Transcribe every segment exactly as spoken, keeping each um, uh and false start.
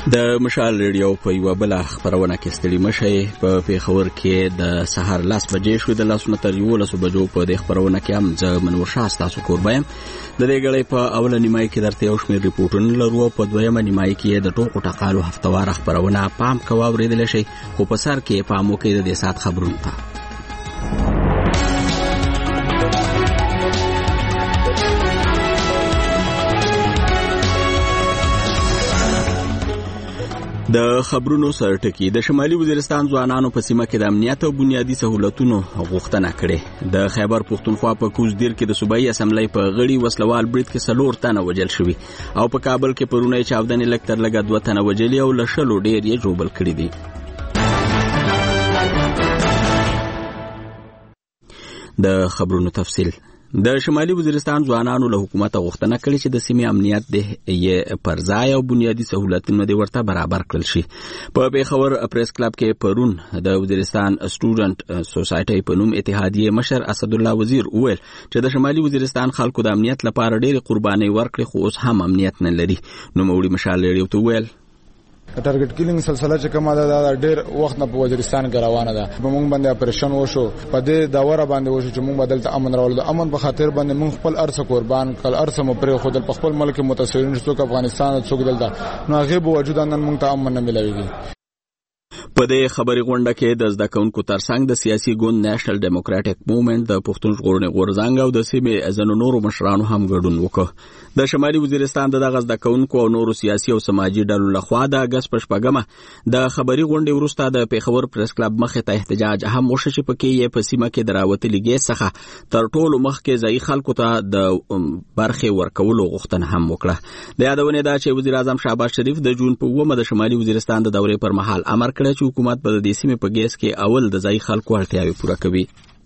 د مشال ریډیو په یو بل خبرونه کې ستړي مشه په پیښور کې د سحر لاس بجې شو د لاسونو تر یو لاسو بجو په د خبرونه کې هم ځ منور شاه تاسو کوربایم د دې غړې په اوله نیمای کې درته یو شمېر ریپورتونه لرو په دویمه نیمای کې د ټوکو ټقالو هفتوار خبرونه پام کوو ورېدل شي خو په سر کې پامو کې د سات خبرونه تا د خبرونو سرټکی د شمالي وزیرستان ځوانانو په سیمه کې د امنیت او بنیادی سہولتونو غوښتنه کړې د خیبر پختونخوا په کوزدیر کې د صوبایي اسمبلی په غړي وسلوال بریټ کې سلور تنه وجل شوی او په کابل کې پرونه چاودنې لکتر لګا دوه تنه وجلی او لشلو ډیر یې جوړبل کړی دي. د خبرونو تفصیل د شمالي وزیرستان ځوانانو له حکومت غوښتنه کړې چې د سیمې امنیت د یې پرځای او بنیادی سہولتونو د ورته برابر کړل شي. په پیښور پریس کلب کې پرون د وزیرستان سټوډنټ سوسایټي په نوم اتحادیه مشر اسد الله وزیر وویل چې د شمالي وزیرستان خلکو د امنیت لپاره ډېر قرباني ورکړي خو اوس هم امنیت نه لري. نو موړي مشال لري ته وویل ټارګټ کیلینګ سلسله چې کومه ده دا ډېر وخت نه په وزیرستان کې روانه ده. په موږ باندې اپریشن وشو په دې داوره باندې وشو چې موږ بدل ته امن راول د امن په خاطر باندې موږ خپل ارث قربان کړ ارث مو پرې خو د خپل ملک متصورین څوک افغانستان څوک دلته نو هغه به وجود نن موږ ته امن نه ملويږي. په دې خبري غونډه کې د زده کوونکو ترڅنګ د سیاسي ګوند نېشنل ډیموکراټک موومېنټ د پښتون ژغورنې غورځنګ او د سیمې ځینو نورو مشرانو هم ګډون وکړ. د شمالي وزیرستان دغه زده کوونکو او نورو سیاسي او سماجي ډلو لخوا د اګست په شپږمه د خبري غونډې وروسته د پیښور پریس کلب مخې ته احتجاج هم وشو چې پکې یې په سیمه کې دراوتلي ګیس څخه تر ټولو مخکې ځای خلکو ته د برخې ورکولو غوښتنه هم وکړه. د یادونه ده چې وزیر اعظم شهباز شریف د جون په اوومه د شمالي وزیرستان د دورې پر مهال امر کړی چې حکومت په دې سیمې په ګیس کې اول د ځای خلکو اړتیاوې پوره کوي.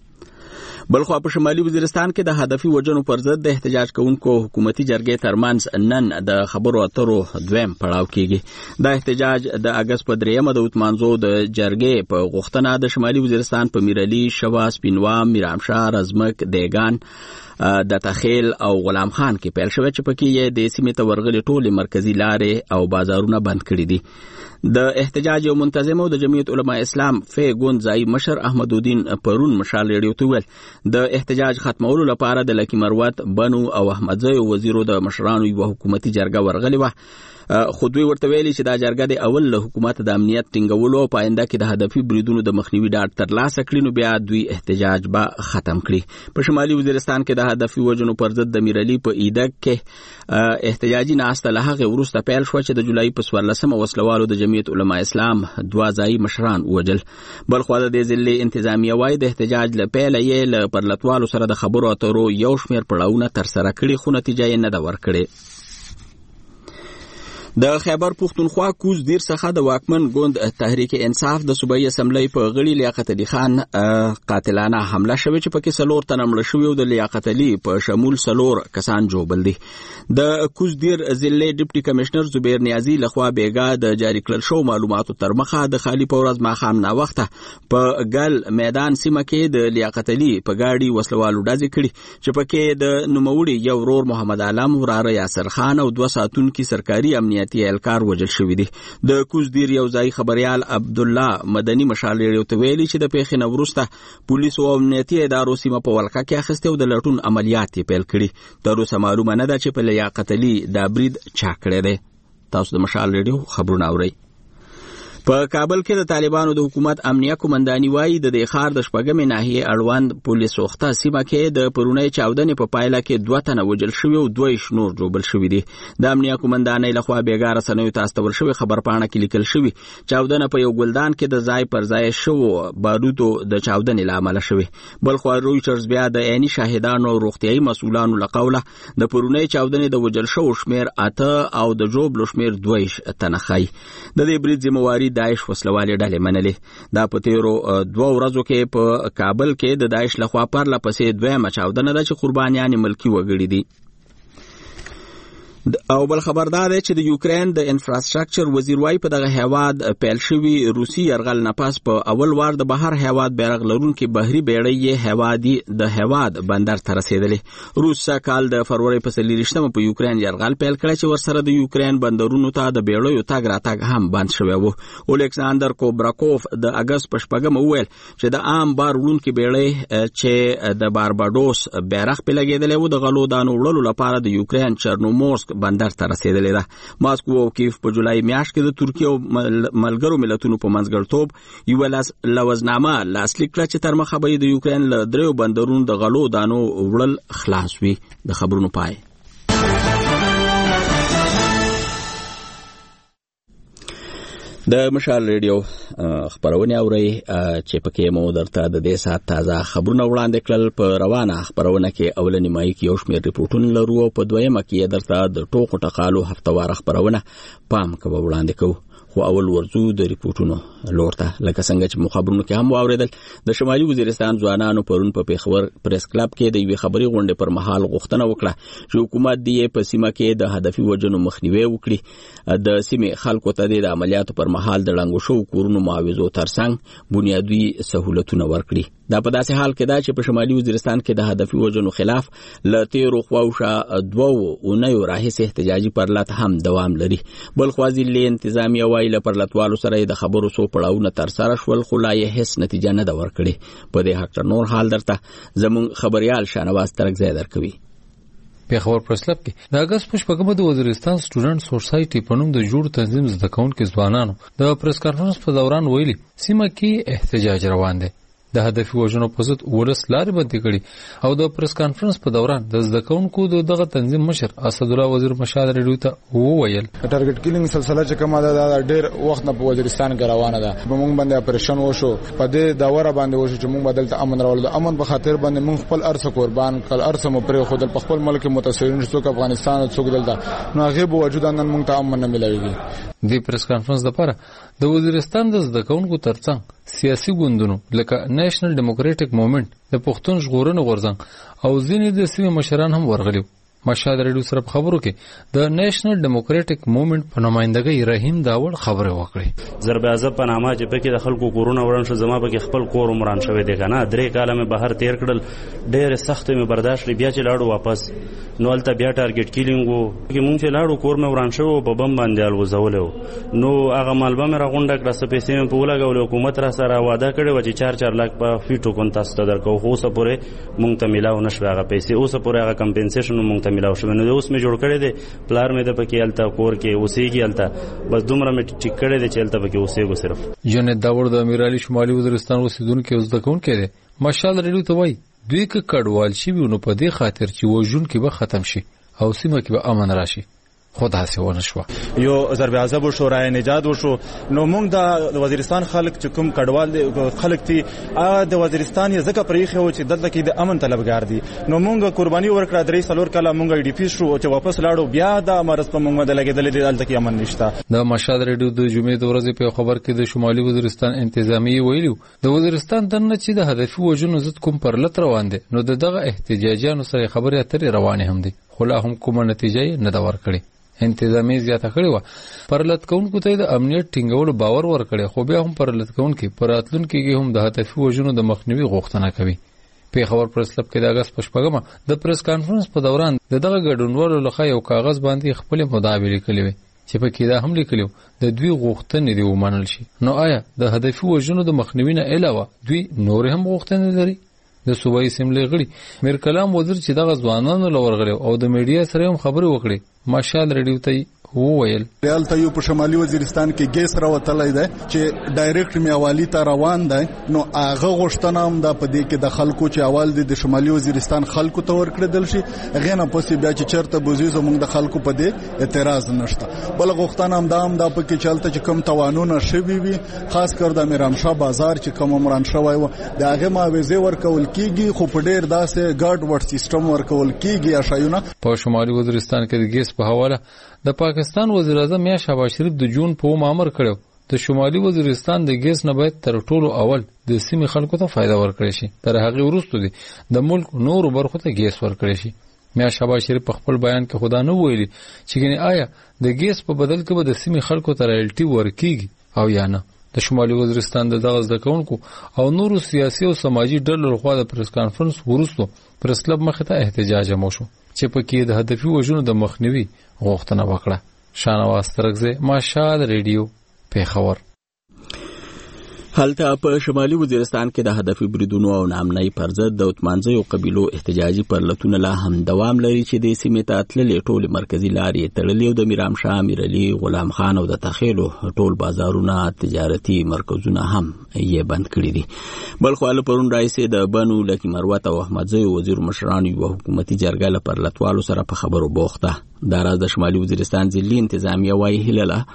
بلخو په شمالي وزیرستان کې د هدفي وجنو پر ضد د احتجاج کوونکو حکومتي جرګې ترمنځ نن د خبرو اترو دویم پړاو کېږي. د احتجاج د اګست په دریمه د وتمانزو د جرګې په غوښتنه د شمالي وزیرستان په میرعلي، شوا، سپینوام، میرامشار، ازمک، دیگان د تخیل او غلام خان کې پیل شوی چې پکې یې د سیمې ته ورغلي ټولې مرکزي لارې او بازارونه بند کړي دي. د احتجاج یو منتظم او د جمعیت علماء اسلام فی ګوند ځای مشر احمد الدین پرون مشال ریډیو ته ویل د احتجاج ختمولو لپاره د لکی مروت، بنو او احمدزی وزیرو د مشرانو یو حکومتي جرګه ورغلي و. خو دوی ورته ویلي چې دا جرګه د اول له حکومت د امنیت ټینګولو او پاینده کې د هدفي بریدونو د مخنیوي ډاډ ترلاسه کړي نو بیا دوی احتجاج به ختم کړي. په شمالي وزیرستان کې د هدفي وجنو پر ضد د میرعلي په ایدک کې احتجاجي ناسته له هغې وروسته پیل شوه چې د جولای په څوارلسمه وسلوالو د جمعیت علماء اسلام دوه ځایي مشران ووجل. بلخوا د دې ضلعې انتظامیه وایي د احتجاج له پیله یې له پرلتوالو سره د خبرو اترو یو شمېر پړاوونه ترسره کړي خو نتیجه یې نه ده ورکړې. د خیبر پختونخوا کوزدیر څخه د واکمن ګوند تحریک انصاف د صوبایي اسمبلی په غړي لیاقت علي خان قاتلانه حمله شوې چې پکې سلور تنه مړه شوي او د لیاقت علي په شمول سلور کسان جوړبل دي. د کوزدیر ضلع ډیپټي کمشنر زبیر نیازي لخوا بیګا د جاری کړل شو معلوماتو تر مخه د خالي په ورځ ماښام ناوخته په ګل میدان سیمه کې د لیاقت علي په ګاډي وسلوالو ډزې کړي چې پکې د نوموړي یو ورور محمد عالم، وراره یاسر خان او دوه ساتونکي سرکاري امنیت الکار وجل شوی دي. د کوزدیر یو ځای خبريال عبد الله مدني مشال ریډیو ته ویلي چې د پیښې نه وروسته پولیسو او امنیتي ادارو سیمه په ولکه کې اخیستې او د لټون عملیات یې پیل کړي. تر اوسه معلومه نه ده چې په لیاقت علي دا برید چا کړی دی. تاسو د مشال ریډیو خبرونه اورئ. په کابل کې د طالبانو د حکومت امنیه قومنداني وایي د دې ښار د شپږمې ناحیې اړوند پولیس وخته سیمه کې د پرونۍ چاودنې په پایله کې دوه تنه وجل شوي او دوه یې شنور جوړبل شوي دي. د امنیه قومندانۍ لخوا بیګا رسنیو ته استول شوې خبرپاڼه کې لیکل شوي چاودنه په یو ګلدان کې د ځای پر ځای شوو بارودو د چاودنې له امله شوې. بلخوا رویټرز بیا د عیني شاهدانو او روغتیایي مسؤلانو له قوله د پرونۍ چاودنې د وجل شوو شمېر اته او د جوړبلو شمېر دوه تنه ښایي. د دې برید ذمهواري داعش وسلوالې ډلې منلې. دا په تیرو دوه ورځو کې په کابل کې د داعش لخوا پرله پسې دویمه چاودنه ده چې قربانیان ملکي وګړي دي. او بل خبردار دی چې د یوکرين د انفراستراکچر وزیر وايي په دغه هیواد پیل شوی روسي يرغل نه پاس په اول وار د بهر هیواد بیرغ لرونکي بحري بیړۍ هیوادي د هیواد بندر ته رسیدلې. روس کال د فروری په څلورشتمه په یوکرين يرغل پیل کړ چې ورسره د یوکرين بندرونو ته د بیړیو تګ راتګ هم بند شوی و. اولکساندر کوبراکوف د اگست په شپږمه وویل چې د عام بار وړونکي بیړۍ چې د بارباډوس بیرغ په لګیدلې و د غلو دانو وړلو لپاره د یوکرين چرنومورسک بندر ته رسیدلې ده. ماسکو او کیف په جولای میاشت کې د ترکیه او ملګرو ملتونو په منځګړیتوب یو لوزنامه لاسلیک کړه چې تر مخه به د یوکرين له دریو بندرونو د غلو دانو وړل خلاص وي. د خبرونو پای. د مشال ریډیو خبرونه اوري چې پکې مو درته د دې سات تازه خبرونه وړاندې کړل. په روانه خبرونه کې اولنی مای کې یو شمېر ریپورتونه لرو او په دویمه کې درته د ټوکو ټقالو هفتوار خبرونه پام کوو وړاندې کوو. خو اول ورزو د ریپورتونو لورته لکه څنګه چې مخابرونو کې هم واوریدل د شمالي وزیرستان ځوانانو پرون په پیښور پریس کلب کې د یوې خبري غونډې پر مهال غوښتنه وکړه چې حکومت دې په سیمه کې د هدفي وجنو مخنیوي وکړي، د سیمې خلکو ته د عملیاتو پر مهال د ړنګو شو کورونو معاوضو ترڅنګ بنیادی سہولتونه ورکړي. دا په داسې حال کې دا چې په شمالي وزیرستان کې د هدفي وجنو خلاف ل تیرو خواوشه دوو اونیو راهیسې احتجاجي پرلط هم دوام لري. بل خوازي له انتظامیه وايي له پرلطوالو سره د خبرو سو پړاوونه تر سره شول خو لا یې هیڅ نتیجه نه ده ورکړې. په دې حق نور حال درته زمون خبريال شانواز ترګزی درکوي. پیښور پرسلب کې د اگست په شپږمه د وزیرستان سټوډنټ سوسایټي په نوم د جوړ تنظیم زده کوونکو ځوانانو د پریس کانفرنس په دوران ویلي سیمه کې احتجاج روان دی. د هدفي وژنو په ضد ولس لارې بندي کړي او د پریس کانفرنس په دوران د زده کوونکو دغه تنظیم مشر اسد الله وزیر مشال ریډیو ته وویل ټارګټ کیلینګ سلسله چې کومه ده ډېر وخت نه په وزیرستان کې روانه ده. په موږ باندې اپریشن وشو په دې داوره باندې وشو چې موږ بدلته امن راول د امن په خاطر باندې موږ خپل ارث قربان کړ ارث مو پرې خو د خپل ملک متاثرین څوک افغانستان څوک دلته نو هغه به وجود نن موږ ته امن نه ملويږي. د پریس کانفرنس لپاره د وزیرستان د زده کوونکو ترڅنګ سیاسي ګوندونو لکه نېشنل ډیموکراټک موومېنټ د پښتون ژغورنې غورځنګ او ځینې د سیمې مشران هم ورغلي. مشهد ریډیو سره خبرو کې د نېشنل ډیموکراټک موومېنټ په نمائندګۍ رحیم داوړ خبره وکړه. ضرب اعظم په نامه چې پکې د خلکو کورونه وران شو زما پکې خپل کور عمران شوی دی کنه درې کاله مې بهر تیر کړل ډېر سخت مې برداشت لري بیا چې لاړو واپس نو الته بیا ټارګټ کیلینګ وو چې مونږ چې لاړو کور مې وران شو په بم باندې الوزولې نو هغه مالبه مې راغونډه کړه څه پیسې مې په ولګول حکومت را سره وعده کړې و چې چار چار لک په فیټو کون تاسو ته درکو خو اوسه پورې مونږ ته ملاو نشو هغه پیسې اوسه پورې هغه کمپنسیشن مونږ ته ملاو شو نو اوس مې جوړ کړی دی پلار مې د پکې الته کور کې اوسېږي الته بس دومره مې ټیک کړی دی چې الته پکې اوسېږو صرف. جنید داوړ د امیرعلی شمالي وزیرستان اوسیدونکو زده کوونکی دی. مشال ریډیو ته وایي دوی که کډوال شي نو په دې خاطر چې وژونکي به ختم شي او سیمه کې به امن راشي خدا سي ونه شو. یو ضرب اعظم شورای نجات وشو نو موږ د وزیرستان خلک چې کوم کډوال خلک دي د وزیرستان یې ځکه پرېخه و چې دلته کې د امن طلبګار دي نو موږ قرباني ورکړه درې سلور کله موږ ای ډی پی شو چې واپس لاړو بیا د مرز په موږ د لګیدل دي دلته کې امن نشته. د مشهد ریډیو د جمعې د ورځې په خبر کې د شمالي وزیرستان انتظامی ویلو د وزیرستان دنه چې د هدفي وژنو ضد کوم پرلط روان دي نو دغه احتجاجانو سره خبرې اترې روانه هم دي خو لا هم کومه نتیجه نه دا ورکړي. انتظامی زیاته کړی و پرلط کوونکو ته د امنیت ټینګولو باور ورکړي خو بیا هم پرلط کوونکي پراتلونکو کې هم د هدفي وژنو د مخنیوي غوښتنه کوي. په خبر پرسلب کې د اگست په شپږمه د پریس کانفرنس په دوران دغه ګډونوالو لخوا یو کاغذ باندې خپل مدعا لیکلې وي چې په کې دا هم لیکلو د دوی غوښتنې دی ومنل شي. نو آیا د هدفي وژنو د مخنیوي نه علاوه دوی نور هم غوښتنې لري؟ د صوبایي اسمبلی غړي میر کلام وزیر چې دغه ځوانانو لورغلي او د میډیا سره هم خبرې وکړي مشال ریډیو ته وویل ریال ته یو په شمالي وزیرستان کې ګیس راوتلای دی چې ډایرکټ میوالي ته روان دی نو هغه غوښتنه هم د پدې کې د خلکو چې اول د شمالي وزیرستان خلکو ته ورکړل شي هغه نه پسې بیا چې چرته بوزي زموږ د خلکو په دې اعتراض نشته. بل غوښتنه هم دا هم د پکې چلته چې کم توانونه شوي وي خاص کر د میرامشاه بازار چې کوم عمران شوی و د هغه معاوضه ورکول کیږي خو په ډیر داسې ګارد ورډ سیستم ورکول کیږي اشایونه. په شمالي وزیرستان کې د ګیس په حواله د پاکستان وزیر اعظم یا شهباز شریف د جون په مامور کړو د شمالي وزیرستان د ګیس نه باید تر ټولو اول د سیمې خلکو ته فائدہ ورکړي شي تر هغه وروسته دي د ملک نورو برخو ته ګیس ورکړي شي. میا شهباز شریف په خپل بیان کې خدا نه ویلي چې ګنې آیا د ګیس په بدل کې به د سیمې خلکو ته رایلټي ورکیږي او یا نه. د شمالي وزیرستان د دغه زده کوونکو او نورو سیاسي او سماجي ډلو لخوا د پریس کانفرنس وروسته پریس کلب مخې ته احتجاج هم وشو چې پکې د هدفي وژنو د مخنیوي غوښتنه وکړه. شانواز ترکزی، ماشال ریډیو، پیښور. هلته په شمالي وزیرستان کې د هدفي بریدونو او نامنۍ پر ضد د اتمانځیو قبیلو احتجاجي پرلتونه لا هم دوام لري چې د سیمې ته تللې ټولې مرکزي لارې تړلې او د میرام شاه، میرعلي، غلام خان او د تخیلو ټول بازارونه، تجارتي مرکزونه هم یې بند کړي دي. بلخو له پرون راځي د بنو لکي مروت او احمدزی وزیر مشران یو حکومتي جرګه له پرلتوالو سره په خبرو بوخته. دا راز د شمالي وزیرستان ځلي انتظامیه وايي هیله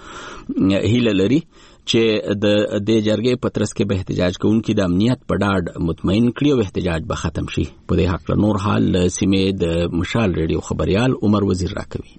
هیله لري چې د دې جرګې په ترڅ کې به احتجاج کوونکي د امنیت په ډاډ مطمئن کړي او احتجاج به ختم شي. په دې حق نور حال سیمې د مشال ریډیو خبريال عمر وزیر راکوي.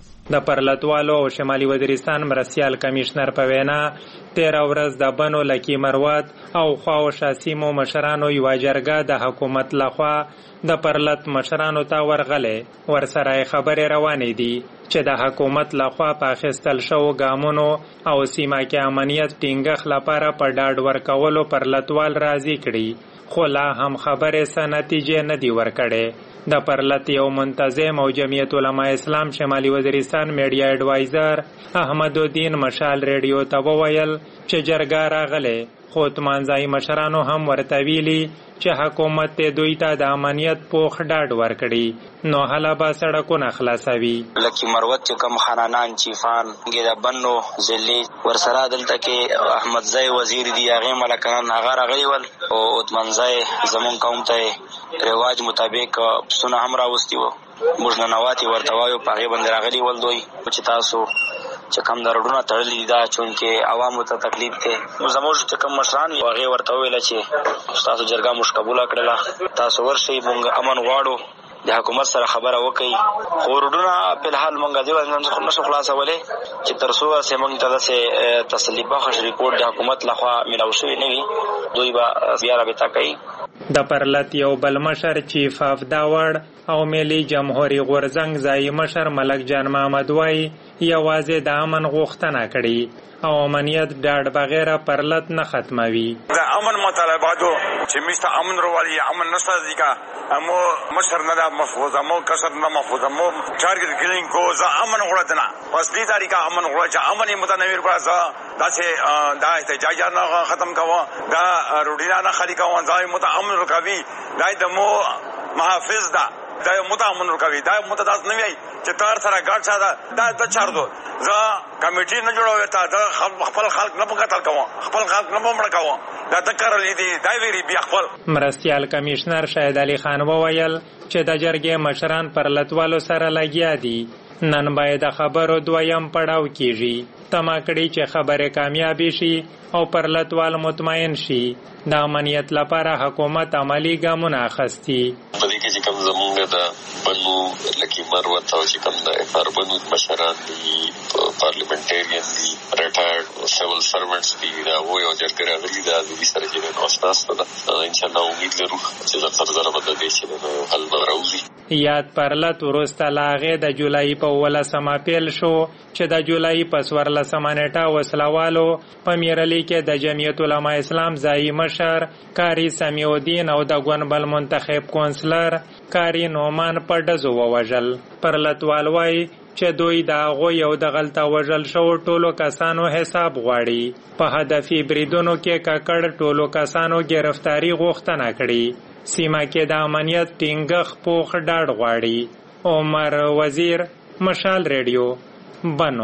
د پرلتوالو او شمالي وزیرستان مرستیال کمشنر په وینا تیره ورځ د بنو لکي مروت او خواوشا سیمو مشرانو یوه جرګه د حکومت لخوا د پرلت مشرانو ته ورغلې. ورسره خبرې روانې دي چې د حکومت لخوا په اخیستل شوو ګامونو او سیمه کې امنیت ټینګښت لپاره په ډاډ ورکولو پرلتوال راضي کړي، خو لا هم خبرې څه نتیجې نه دي ورکړې. د پرلت یو منتظم او جمعیت علماء اسلام شمالي وزیرستان میډیا ایډوایزر احمد الدین مشال ریډیو ته وویل چې جرګه راغله، خو اتمانځای مشرانو هم ورته ویلي چې حکومت ته دوی ته د امنیت پوخ ډاډ ورکړي، نو هله به سړکونه خلاصوي. لکي مروت چې کم خانانان چیفان ګیدا بنو ځلي ورسره دلته کې احمدزی وزیر دی هغه ملکان هغه راغلی ول او اتمانځای زمون قوم ته رواج مطابق سونه هم راوستي وو، موږ ننواتي ورته وایو په هغې باندې راغلي ول دوی چې تاسو چې کم دردونه تړلي دي دا چونکې عوامو ته تکلیف دی. نو زموږ چې کم مشران وي هغې ورته وویله چې ستاسو جرګه موږ قبوله کړله، تاسو ورشئ، موږ امن غواړو، د حکومت سره خبره وکړئ. خو روډونه فلحال موږ دې نشو خلاصولی چې تر څو چې موږ ته داسې تسلي بخش ریپورټ د حکومت لخوا میلاو شوی نه وي، دوی به بیا رابطه کوي. د پرلت یو بل مشر چیف اف داوړ او ملي جمهوری غورځنګ ځایي مشر ملک جان محمد وایي یوازې د امن غوښتنه کړي او امنیت ډاډ بغیر پرلت نه ختموي. د امن مطالباتو چې میسته امن روالي امن نشته دي کا امو مشر نه محفوظ امو کسر نه محفوظ امو ټارګټ کلینګ کو ز امن غوړتنا اصلي طریقه امن غوړ چې امن متنویر کړه دا چې دا احتجاج نه ختم کاوه، دا روډینا نه خالي کاوه، ځای متامن رکوي، دا د مو محافظ دا دا متامن رکوي، دا متداس نه وي چې تار سره ګډ ساده دا د چار دو ز کمیټي نه جوړوي ته د خپل خلک نه پکاتل کوه، خپل خلک نه مړ کوه، دا تکر لیدي دا ویری بیا خپل. مرستیال کمشنر شاهد علي خان وویل چې د جرګې مشران پرلتوالو سره لګیا دي، نن باید خبرو دویم پړاو کیږي، تما کړي چې خبره کامیابی شي او پرلتوال مطمئن شي. د امنیت لپاره حکومت عملی ګامونه اخیستي. په دې کې چې کوم زمونږ د بنو لکي مروت او چې کوم د اربنو مشران دي، پارلیمنټریان دي، ریټایرډ سیول سروانټس دي، دا وایي او جرګه راغلي ده، د دې سره چې نو اساس ده انشاءالله امید لرو چې زر سره زره به د دې چې حل به راوځي. یاد پرلت وروسته له هغې د جولای په اوولسمه پیل شو چې د جولای په څوارلسمه نیټه وسلوالو په میرعلي کې د جمعیت علماء اسلام ځایي مشر کاري سمیع الدین او د ګونبل منتخب کونسلر کاري نومان په ډزو ووژل. پرلتوال وایي چې دوی د هغوی او د غلطه وژل شوو ټولو کسانو حساب غواړي. په هدفي بریدونو کې ککړ ټولو کسانو ګرفتاري غوښتنه کړي. سیمه کې د امنیت ټینګښت پوخ ډاډ غواړي. عمر وزیر، مشال ریډیو، بنو.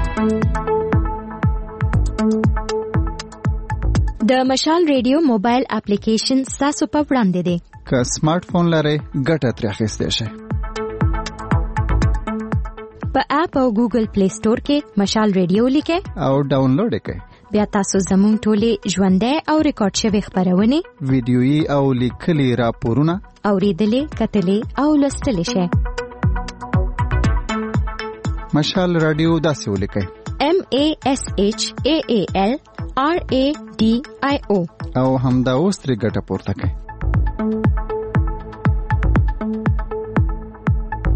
د مشال ریډیو موبایل اپلیکیشن ستاسو په وړاندې دی. که سمارټ فون لرئ ګټه ترې اخیستی شئ. په اپ او ګوګل پلی سٹور کې مشال ریډیو لیکئ او ډاونلوډ یې کړئ. بیا تاسو زموږ ټولې ژوندۍ او ریکارډ شوې خپرونې، ویډیويي او لیکلي راپورونه اورېدلې، کتلې او لوستلی شئ. مشال رادیو داسې ولیکئ: M A S H A A L R A D I O او همدا اوس ترې ګټه پورته کړئ.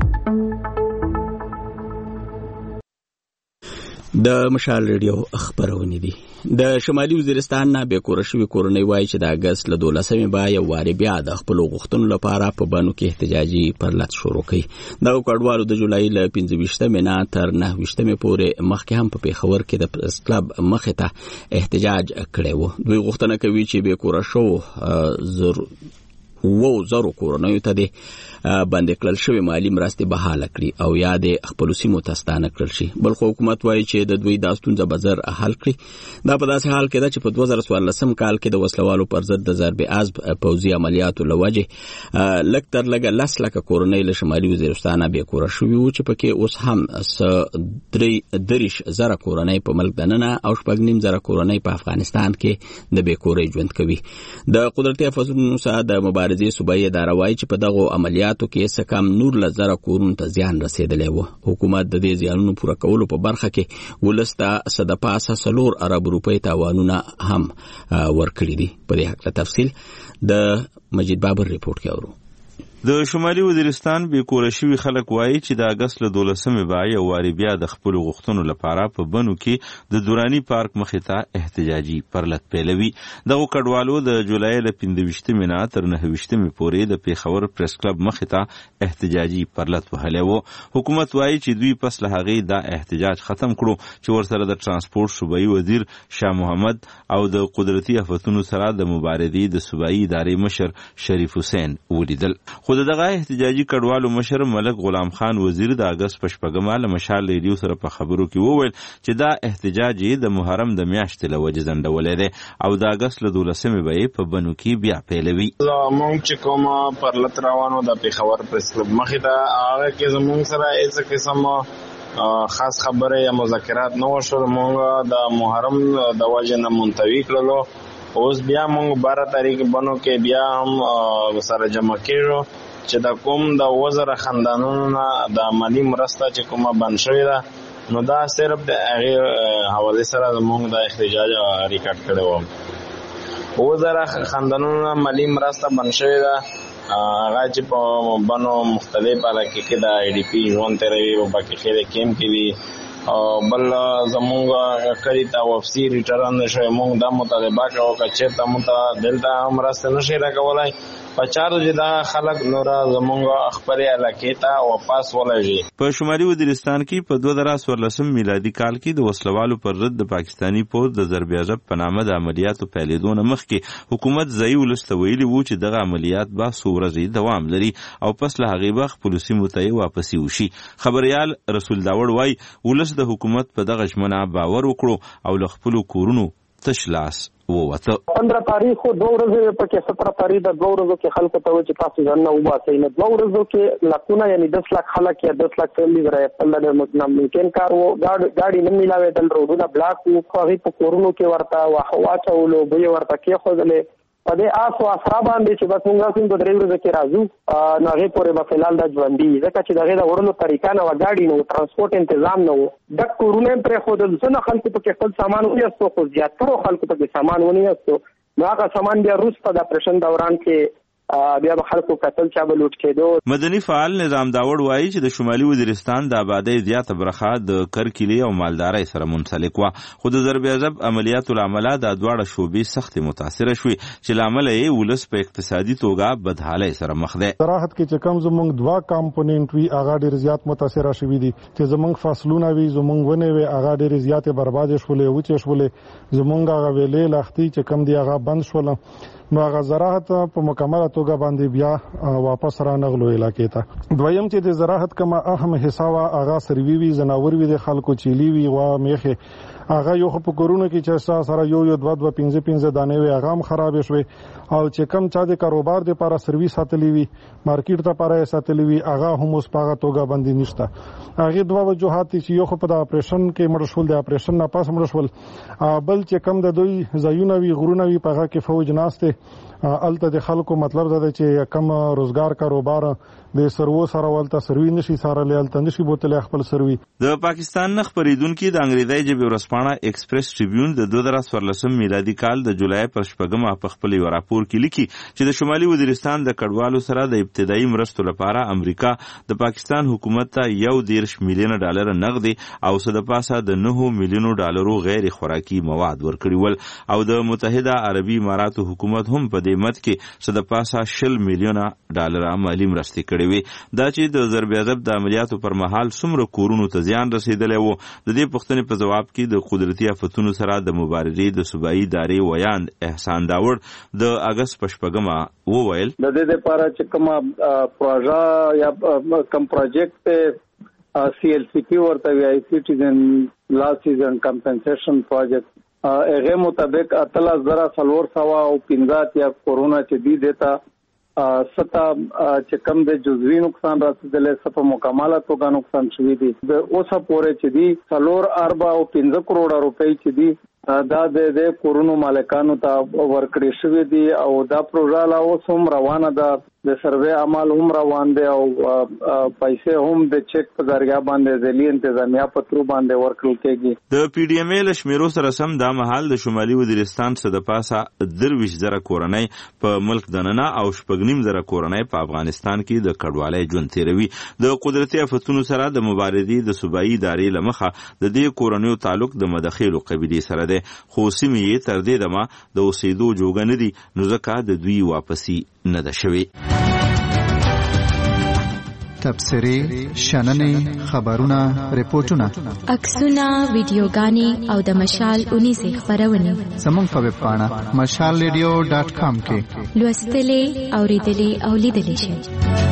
د مشال ریډیو خبرونه دي. د شمالي وزیرستان نه به کور شوی کورنۍ وایي چې د اگست له دولسمې با یو واري بیا د خپل غوښتنو لپاره په بانو کې احتجاجي پرلط شروع کړي. د کډوالو د جولای له پنځه ویشتمې نه تر نهه ویشتمې پورې مخکې هم په پیښور کې د پریس کلب مخې ته احتجاج کړی و. دوی غوښتنه کوي چې به کور شو زر وو زرو کورنۍ ته د باندې کړل شوی مالی مرستې بحاله کړي او یا د خپل سیمو ته ستانه کړل شي. بل خو حکومت وایي چې د دوی د ستونزې بازار حل کړي. دا په داسې حال کې ده چې په دوه زره څوارلسم کال کې د وسلوالو پر ضد د ضرب عزب پوځي عملیاتو لوجه لږ تر لږه لس لکه کورنۍ له شمالي وزیرستان به کور شوی و چې پکې اوس هم درې دریش زره کورنۍ په ملک دننه او شپږ نیم زره کورنۍ په افغانستان کې د بې کورۍ ژوند کوي. د قدرتي افسرونو سره د مبارزې صوبایي اداره وایي چې په دغه عملیاتو کې سکم نور لزره کورونو ته زیان رسیدلی و. حکومت د دې زیانونو پوره کولو په برخه کې ولسته صد پاسه سلور ارب روپۍ تاوانونه هم ورکړي دي. په دې حق تفصیل د مجید بابر ریپورت کې اورو. د شمالي وزیرستان به کور شوی خلک وایي چې د اگست له دولسمې با یو واري بیا د خپل غوښتنو لپاره په بنو کې د دورانی پارک مخې ته احتجاجي پرلط پیلوي. دغه کډوالو د جولای له پنځه ویشتمې نه تر نهه ویشتمې پورې د پیښور پریس کلب مخې ته احتجاجي پرلط وهلی و. حکومت وایي چې دوی پس له هغې دا احتجاج ختم کړو چې ورسره د ترانسپورټ صوبایي وزیر شاه محمد او د قدرتي آفتونو سره د مبارزې د صوبایي ادارې مشر شریف حسین ولیدل. خو دغه احتجاجي کډوالو مشر ملک غلام خان وزیر د اگست په شپږمه له مشال ریډیو سره په خبرو کې وویل چې دا احتجاج د محرم د میاشتې له وجې ځنډولی دی او د اگست له دولسمې به یې په بنو کې بیا پیلوي. زموږ چې کومه پرلط روانو د پیښور پریس کلب مخې ته هغه کې زموږ سره هېڅ قسم خاص خبره یا مذاکرات نه وشول. موږ د محرم د وجې نه منطوي کړلو. اوس بیا موږ باره تاریخ بنو کې بیا هم سره جمع کېږو چې د کوم د وزره خاندانونو نه د مالی مرسته چې کومه بند شوې ده نو دا صرف د هغې حوالې سره زموږ د احتجاج ریکارډ کړی وم. وزره خاندانونو نه مالی مرسته بند شوې ده هغه چې په بنو مختلف علاقې کې د آی ډي پي ژوند تېروي او باقي خیرې کیمپ کې وي. بل زموږ کلي ته واپسي ریټرن نه شوی. موږ دا مطالبه کوو که چېرته موږ ته دلته هم مرسته نه شي راکولی په چارو چې دا خلک نوره زموږ خپلې علاقې ته واپس ولږي. په شمالي وزیرستان کې په دوه زره څوارلسم میلادي کال کې د وسلوالو پر ضد د پاکستاني پوځ د ضرب عزب په نامه د عملیاتو پیلېدو نه مخکې حکومت ځایي ولس ته ویلي وو چې دغه عملیات به څو ورځې دوام لري او پس له هغې به خپلو سیمو ته یې واپسي وشي. خبریال رسول داوړ وایي ولس د حکومت په دغه ژمنه باور وکړو او له خپلو کورونو تش لاس ووته. پندرہ تاریخ کو دو ورځې پکې سترہ تاریخ د دوه ورځو کې خلکو ته چې تاسو ځان وباسئ. نو دوه ورځو کې لکونه یعنی دس لک خلک یا دس لک فیملی غره په لړ ممکن کار وو. ګاډي نه ملاوېدل، روډونه بلاک وو. هغې په کورونو کې ورته واچولو، بویې ورته کېښودلې. په دې آس او اسرا باندې چې بس موږ کوم په درې ورځو کې راځو نو هغې پورې به فلحال دا ژوندي ځکه چې د هغې د وړلو طریقه نه وه، ګاډي نه و، ترانسپورټ تنظام نه و. ډک کورونه یې پرېښودل. څونه خلکو پکې خپل سامان ونیستو خو زیاترو خلکو پکې سامان ونیستو. نو هغه سامان بیا وروسته د اپریشن دوران کې بیا به خلکو کتل چا به لوټ کېدو. مدني فعال نظام داوړ وایي چې د شمالي وزیرستان د آبادۍ زیاته برخه د کرکیلې او مالدارۍ سره منسلک وه، خو د ضرب عزب عملیاتو له امله دا دواړه شعبې سختې متاثره شوې چې له امله یې ولس په اقتصادي توګه بدحالۍ سره مخ دی. زراعت کې چې کوم زموږ دوه کامپوننټ وي هغه ډېر زیات متاثره شوي دي. چې زموږ فصلونه وي، زموږ ونې وي، هغه ډېرې زیاتې بربادې شولې، وچې شولې. زموږ هغه ویلې لښتې چې کوم دي هغه بند شوله. نو هغه زراعت په مکمله توګه باندې بیا واپس رانغلو علاقې ته. دویم چې د زراعت کومه اهم حصه وه هغه سروي وي، ځناور وي، د خلکو چیلي وي، غوا، میښې. هغه یو خو په کورونو کې چې سره یو یو دوه دوه پنځه پنځه دانې وي هغه هم خرابې شوې. او چې کم چا د کاروبار دپاره سروي ساتلي وي، مارکیټ دپاره یې ساتلي وي، هغه هم اوس په هغه توګه باندې نشته. هغې دوه وجوهات دي چې یو خو په د اپریشن کې مړه شول، د اپریشن نه پس مړه شول. بل چې کم د دوی ځایونه وي، غرونه وي، په هغه کې فوج ناست دی. الته د خلکو مطلب دا دی چې کم روزګار کاروبار د سرو سره ولته سروي نشي سارلی، الته نشي بوتلی خپل سروي. د پاکستان نه خپرېدونکي د انګریزي ژبې ورځپاڼې خبرپاڼه ایکسپریس ټریبیون د دوه زره څوارلسم میلادي کال د جولای پر شپږمه په خپل یو راپور کې لیکي چې د شمالي وزیرستان د کډوالو سره د ابتدایي مرستو لپاره امریکا د پاکستان حکومت ته یو دیرش میلیونه ډالر نغدي او څه د پاسه د نهو میلیونو ډالرو غیر خوراکي مواد ورکړي ول او د متحده عربي اماراتو حکومت هم په دې مد کې څه د پاسه شل میلیونه ډالر مالي مرستې کړې وي دا چې د ضرب عضب د عملیاتو پر مهال څومره کورونو ته زیان رسیدلی و د دې پوښتنې په جواب کې د قدرتي آفتونو سره د مبارزې د صوبایي ادارې ویاند احسان داوړ د اګست په شپږمه وویل د دې لپاره چې کومه پروژه یا کوم پروجیکټ ته سی ال سی پی ورته وی سټیزن لاس سیزن کمپنسیشن پروجیکټ هغه مطابق اتلس زره څلور سوه او پنځه یا کورونا چې دی دیتا ستا چې کم د جزوی نقصان رسیدلی ستا مکمله توګه نقصان شوی دی د اوسه پورې چې دی څلور اربه او پنځه کروڑه روپۍ چې دی دا د کورونو مالکانو ته ورکړې شوی دی او دا پروژه لا اوس هم روانه ده د سروې عمل هم روان دی او پیسې هم د چک په ذریعہ باندې ځلي انتظامیه په ترو باندې ورکړل کېږي د پی ډی ایم ال شمیرو سره سم دا مهال د شمالي وزیرستان څخه د پاسه درویش زره کورنۍ په ملک دننه او شپږنیم زره کورنۍ په افغانستان کې د کډوالۍ ژوند تیروي د قدرتي آفتونو سره د مبارزې د صوبایي ادارې لمخه د دې کورنیو تعلق د مداخلو قبیلې سره دی خو سیمې یې تر دې دمه د اوسېدو جوګه نه دي نو ځکه د دوی واپسي نه ده شوې. تبصرې، شننې، خبرونه، ریپورتونه، عکسونه، ویډیوګانې او د مشال اونیزې خپرونې زموږ په ویب پاڼه مشال ریډیو ډاټ کام کې لوستلې، اورېدلې او لیدلې شئ.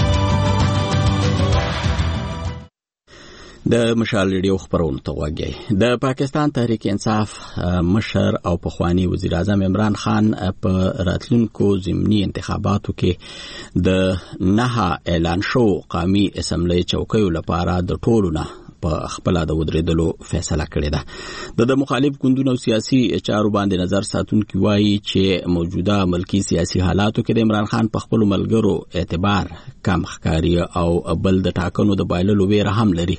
د مشال ریډیو خبرونو ته وګورئ. د پاکستان تحریک انصاف مشر او پخوانی وزیر اعظم عمران خان په راتلونکو ضمني انتخاباتو کې د نه اعلان شو قومي اسمبلی چوکیو لپاره د ټولو نه په خپل د ودرېدلو فیصله کړې ده. د مخالف ګوندونو سیاسي چارو باندې نظر ساتونکي وایي چې موجوده ملکی سیاسي حالاتو کې د عمران خان په خپل ملګرو اعتبار کم ښکاري او بل د ټاکنو د بایللو ویره هم لري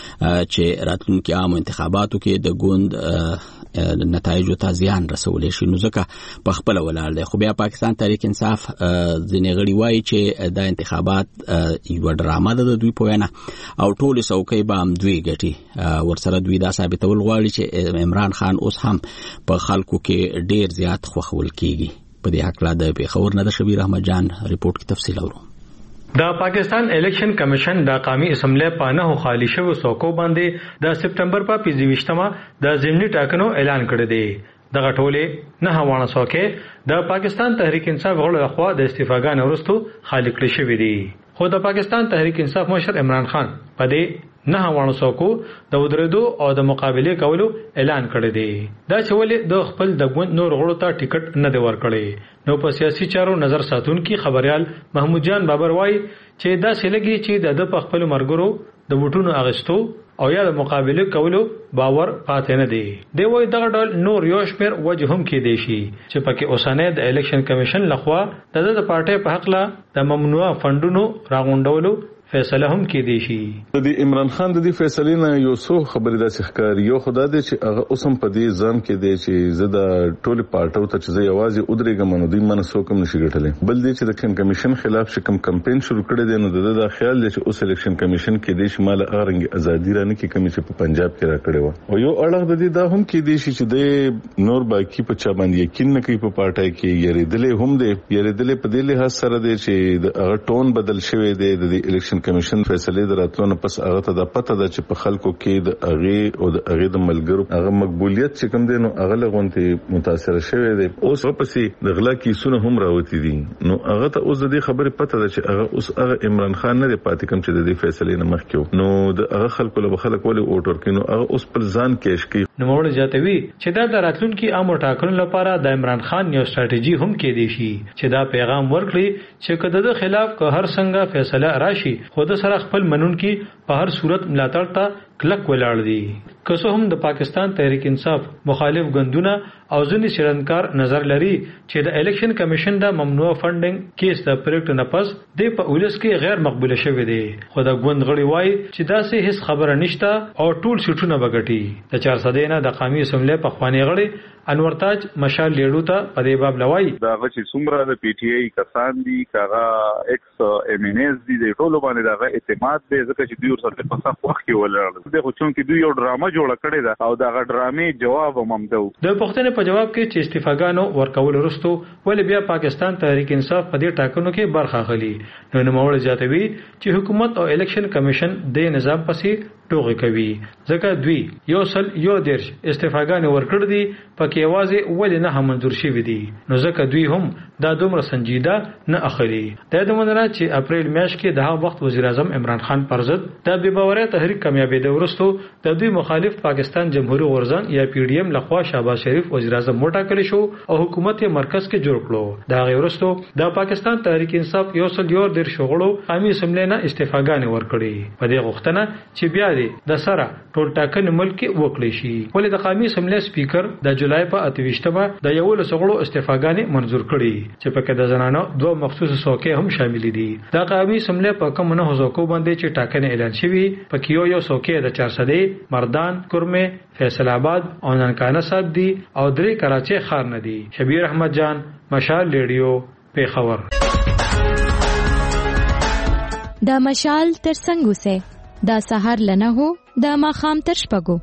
چې راتلونکي عام انتخاباتو کې د ګوند نتایجو ته زیان رسولی شي نو ځکه په خپل ولاړ دی. خو بیا پاکستان تحریک انصاف ځینې غړي وایي چې دا انتخابات یوه ډرامه ده د دوی په وینا او ټولې څوکۍ به هم دوی ګټي ورسره دوی دا ثابتول غواړي چې عمران خان اوس هم په خلکو کې ډیر زیات خوښول کیږي. په دې حق لا د پیښور نه د شبیر احمد جان ریپورت کې تفصیل اورو. د پاکستان الیکشن کمیشن د قومي اسمبلی په نه خالی شوو څوکو باندې د سپټمبر په پنځه د ضمني ټاکنو اعلان کړی دی. دغه ټولې نه وانه څوکې د پاکستان تحریک انصاف غړو لخوا د استعفاګانو وروسته خالی کړی شوې دي. خو د پاکستان تحریک انصاف مشر عمران خان په دې نه وانه څوکو د ودرېدو او د مقابله کولو اعلان کړی دی. دا چې ولې د خپل د ګوند نور غړو ته ټیکټ نه دی ورکړی. نو په سیاسي چارو نظر ساتونکي خبريال محمود جان بابر وایي چې دا سلګي چې د په خپل مرګرو د وټونو اغستو او یا د مقابله کولو باور پاتې نه دی. دی وایي دغه ډول نور یو شمېر وجه هم کې دی شي چې پکې اوسانه د الیکشن کمیشن لخوا د د پارټۍ په حق لا د ممنوع فندونو راغونډولو فیصله هم کې دی شي. د عمران خان د دې فیصلې نه یو څو خبرې داسې ښکاري. یو خدا دی چې هغه اوسم په دې ځان کې دی چې زه د ټولې پارټیو ته چې زه یوازې ودرېږم نو دوی منه څوک هم نشي ګټلی. بل دی چې د کمیشن خلاف چې کوم کمپین شروع کړی دی نو د دا خیال دی چې اوس الیکشن کمیشن کې دی چې مال هغه رنګ ازادي رانه کې کمی چې په پنجاب کې را کړی و. او یو اړه د دې دا هم کې دی چې د نور باقي په چا باندې یقین نه کوي په پارټای کې یریدلې هم دی. یریدلې په دې لحاظ سره دی چې د هغه ټون بدل شوی دی د الیکشن کمیشن فیصله دراتلو پس هغه ته د پته ده چې په خلکو کې د هغه او د هغه د ملګرو هغه مقبولیت چې کوم دی نو هغه لغونته متاثر شوی دی. اوس پسې د غلا کیسونه هم راوتی دي نو هغه ته اوس د دې خبرې پته ده چې هغه اوس هغه عمران خان نه دی پاتې کوم چې د دې فیصله نه مخکې نو د هغه خلکو له خلک ولې اوټ ورکړي نو هغه اوس پر ځان کېش کوي. نو موږ جاتوي چې دا د راتلونکو عام ټاکنو لپاره د عمران خان یو ستراتیژي هم کې دی شي چې دا پیغام ورکړي چې کله د خلاف که هر څنګه فیصله راشي خود سره خپل منون کې په هر صورت ملاتړ ته کلک ولاړ دي. که څه هم د پاکستان تحریک انصاف مخالف ګوندونه او ځینې څېړنکار نظر لري چې د الیکشن کمیشن د ممنوع فنډینګ کیس د پریکټ نه پس د په ولس کې غیر مقبوله شوی دی. خو د ګوند غړي وایي چې داسې هیڅ خبره نشته او ټول سیټونه بغټي. د چار سدې نه د قومي اسمبلی په خواني غړي انور تاج مشال لیډو ته په دې باب لوي دا چې څومره د پی ټی آی کسان دي کاغه ایکس ایم ان ایس دي د ټولو باندې دا اعتماد به ځکه چې دوی ورسره په صف وخت کې ولرل د خو چون کې دوی یو ډرامه جوړه کړې ده او دا ډرامې جواب هم دو. د پښتنې په جواب کې چې استفاګانو ورکول وروسته ولې بیا پاکستان تحریک انصاف په دې ټاکنو کې برخه اخلي. نو نوموړ زیاتوي چې حکومت او الیکشن کمیشن د نظام پسې ټوغې کوي ځکه دوی یو سل یو دیرش استفاګانې ورکړ دي پکې یوازې ولې نه هم منظور شوي دي نو ځکه دوی هم دا دومره سنجیده نه اخلي. دا د منره چې اپریل میاشت کې د هغه وخت وزیر اعظم عمران خان پر ضد د بې باورۍ تحریک کامیابېدو وروسته د دوی مخالف پاکستان جمهوریت غورځنګ یا پی ډی ایم لخوا شهباز شریف وزیر اعظم وټاکل شو او حکومت یې مرکز کې جوړ کړو. دا غي وروسته د پاکستان تحریک انصاف یو سل یو دیرش غړو قومي اسمبلی نه استفاګانې ورکړي په دې غوښتنه چې بیا د سره ټول ټاکنې ملک وکړي شي. ولې د قومي اسمبلی سپیکر د جولای په اتویشتمه د یو لسغړو استفاګانې منظور کړي چې پکې د زنانو دوه مخصوص څوکۍ هم شامل دي. د قومي اسمبلی په کوم نه څوکو باندې چې ټاکنې اعلان شوي پکې یو یو څوکۍ د چار سدې مردان کورمه فیصل آباد او ننکانه صاحب دي او درې کراچي خار نه دي. شبیر احمد جان مشال ریډیو پیښور. د مشال ترڅنګ اوسه دا سحر لنه هو د ماخام تر شپږو.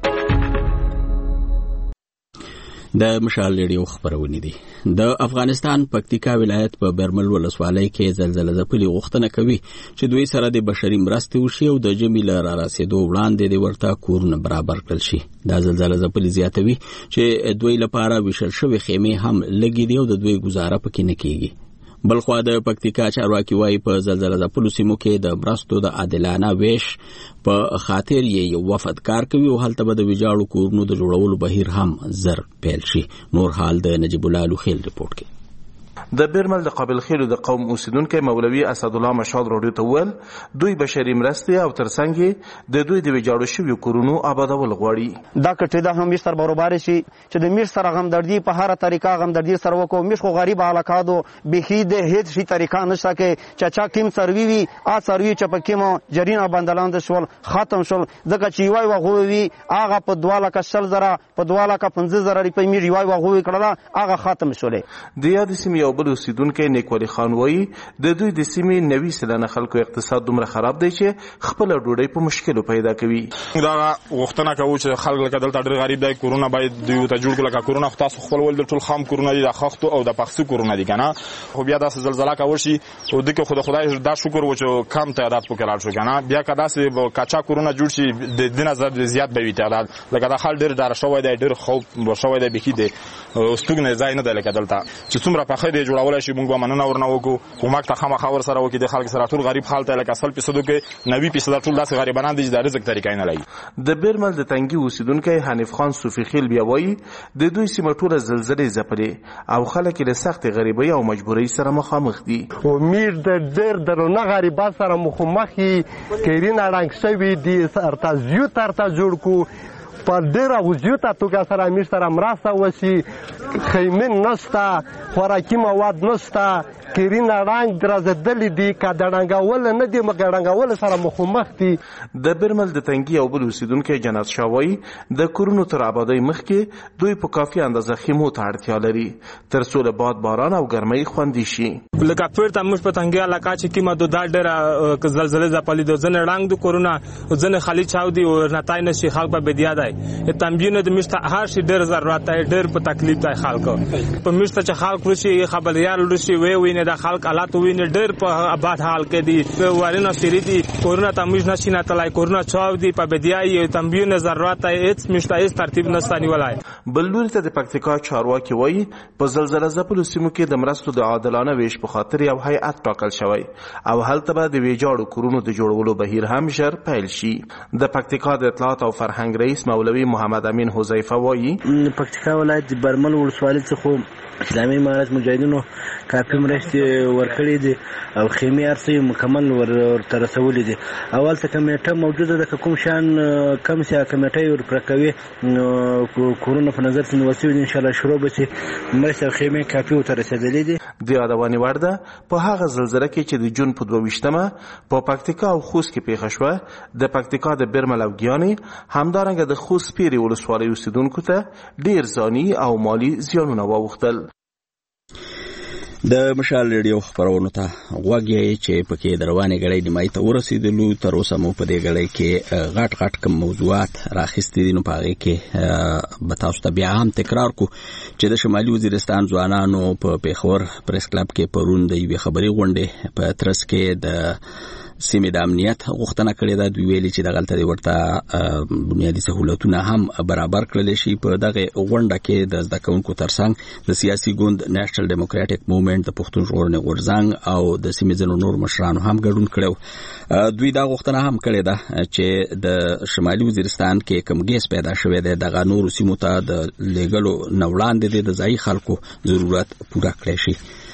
د مشال ریډیو خبرونه دي. د افغانستان پکتیکا ولایت په برمل ولسوالۍ کې زلزلې ځپلي غوښتنه کوي چې دوی سره د بشري مرستې وشي او د جمیل را رسیدو وړاندې د ورته کورونه برابر کړل شي. دا زلزلې ځپلي زیاتوي چې دوی لپاره وشل شوی خیمه هم لګي دي او د دوی گزاره پکې نه کیږي. بلخوا د پکتیکا چارواکي وايي په زلزلې ځپلو سیمو کې د مرستو د عادلانه ویش په خاطر یې یو وفد کار کوي او هلته به د ویجاړو کورونو د جوړولو بهیر هم زر پیل شي. نور حال د نجیب الله لوخیل رپورټ کې. د بیرمل د قابل خیلو د قوم اوسیدونکو مولوي اسد الله مشال راډیو ته ویل دوی بشري مرستې او ترڅنګ د دوی د ویجاړو شویو کورونو آبادول غواړي. دا کټه د هم سر برابر شي چې د میر سره غمدردي په هر طریقه غمدردي سره وکړو. مش خو غریب علاقادو بخي د هیڅ شي طریقه نشته کې چې چا ټیم سروي وي ا سروي چې پکې مو جرینه بندلاند شول ختم شول ځکه چې وای وغوي هغه په دواله کا شل زره په دواله کا پنځه زره ریپې میر وای وغوي کړه هغه ختم شولې. د یاد سیمه یو بل اوسیدونکو نیکولي خان وایي د دوی د سیمې نوي سلنه خلکو اقتصاد دومره خراب دی چې خپل ډوډۍ په مشکلو پیدا کوي. دا وختونه کوي چې خلک لکه دلته ډېر غریب دی کورونه باید دوی ته جوړ کړي کورونه خو تاسو خپل ول ټول خام کورونه دي د خښتو او د پخسو کورونه دي کنه خو بیا داسې زلزلہ کا ورشي او دغه خدای خدای دا شکر و چې کم تعداد پکې لاړ شو کنه بیا کدا سه کاچا کورونه جوړ شي د دینه زیات زیات به وي تعداد لکه دا خل ډېر دار شوی دی ډېر خوب شوی دی بکی دی استوګنه ځای نه دی لکه دلته چې څومره په خیر جوړول شي موږ مننه ورنه وکړو کومک ته خامخا ور سره وکړي د خلک سره ټول غریب حالت لکه اصل پیسو کې نوي پیسو ټول داسې غریبانان دي د رزق طریقې نه لای. د بیرمل د تنګي اوسیدونکو حنیف خان صوفي خیل بیا وایي د دوی سیمه ټول زلزلې ځپلې او خلک له سخت غریبۍ او مجبورۍ سره مخامخ دي. او میر د ډېر درونه غریبات سره مخامخ کیرین اړنګ شوی دي ارتا زیو ترتا جوړ کو په ډېره وزیوته توګه سره امیر سره مرسته وشي خیمه نشته خوراکي مواد نشته کیرین رنګ درازدلې دي که د رنګول نه دي مګر رنګول سره مخامخ دي. د برمل د تنګي او بل اوسیدونکو جنات شاوي د کورونو تر آبادی مخکې دوی په کافي اندازه خیمو ته اړتیا لري تر څو له باد باران او ګرمۍ خوندي شي. لکه پیر ته موږ په تنګي علاقه چې کیمه د ډېر زلزلې ځپلې د ځنه رنګ د کورونه ځنه خالی چاو دي او نتای نشي خلک به بدیا دی تنبیه د مشته هر شي ډېر ضرورت دی ډېر په تکلیف دی خلکو په مشته چې خلک وشي خبريال وشي وی وینه د خلک حالات وینه ډېر په آباد حال کې دي ورنه سری دي کورونه ته موږ نشي نه تلای کورونه چاو دي په بدیای تنبیه نه ضرورت دی هیڅ مشته هیڅ ترتیب نستانی ولای. بلور ته د پکتیکا چارواکي وایي په زلزلې ځپلو سیمو کې د مرستو د عادلانه ویش په خاطر یو هیئت ټاکل شوی او هلته به د ویجاړو کورونو د جوړولو بهیر هم ژر پیل شي. د پکتیکا د اطلاعات او فرهنګ رئیس مولوي محمد امین حذیفه وایي پکتیکا ولایت د برمل ولسوالۍ څخه اسلامي امارت مجاهدینو کافي مرستې ورکړې دي او خیمې ارسي مکمل ورته رسولې دي. اول څه کمیټه موجوده ده، کوم شان کم سیا کمیټه ورکړه کوي کورونه په نظر کې نیول شوي دي، ان شاء الله شروع به شي. مرستې او خیمې کافي ورته رسېدلې دي. د یادونې وړ ده په هغه زلزله کې چې د جون په دوه ویشتمه په پکتیکا او خوست کې پیښه شوه، د پکتیکا د برمل او ګیانې همدارنګه د خوست پیرې ولسوالۍ اوسیدونکو ته ډیر ځاني او مالی زیانونه واوښتل. د مشال ریډیو خبرونو ته غوږ یې چې پکې د روانې غړۍ نیمایي ته ورسېدلو. تر اوسه مو په دې غړۍ کې غټ غټ کم موضوعات راخیستي دي، نو په هغې کې به تاسو ته بیا هم تکرار کو چې د شمالي وزیرستان ځوانانو په پیښور پریس کلب کې پرون د یوې خبري غونډې په ترڅ کې د سیمې د امنیت غوښتنه کړې ده. دوی ویلي چې دغلته د ورته بنیادي سهولتونه هم برابر کړل شي. په دغه غونډه کې د زده کوونکو ترڅنګ د سیاسي ګوند نېشنل ډیموکراټیک موومېنټ د پښتون ژغورنې غورځنګ او د سیمې ځینو نور مشرانو هم ګډون کړی. دوی دا غوښتنه هم کړې ده چې د شمالي وزیرستان کې کم ګیس پیدا شوی دی، دغه نورو سیمو ته د لیږلو نه وړاندې د ځایي خلکو ضرورت پوره کړی شي.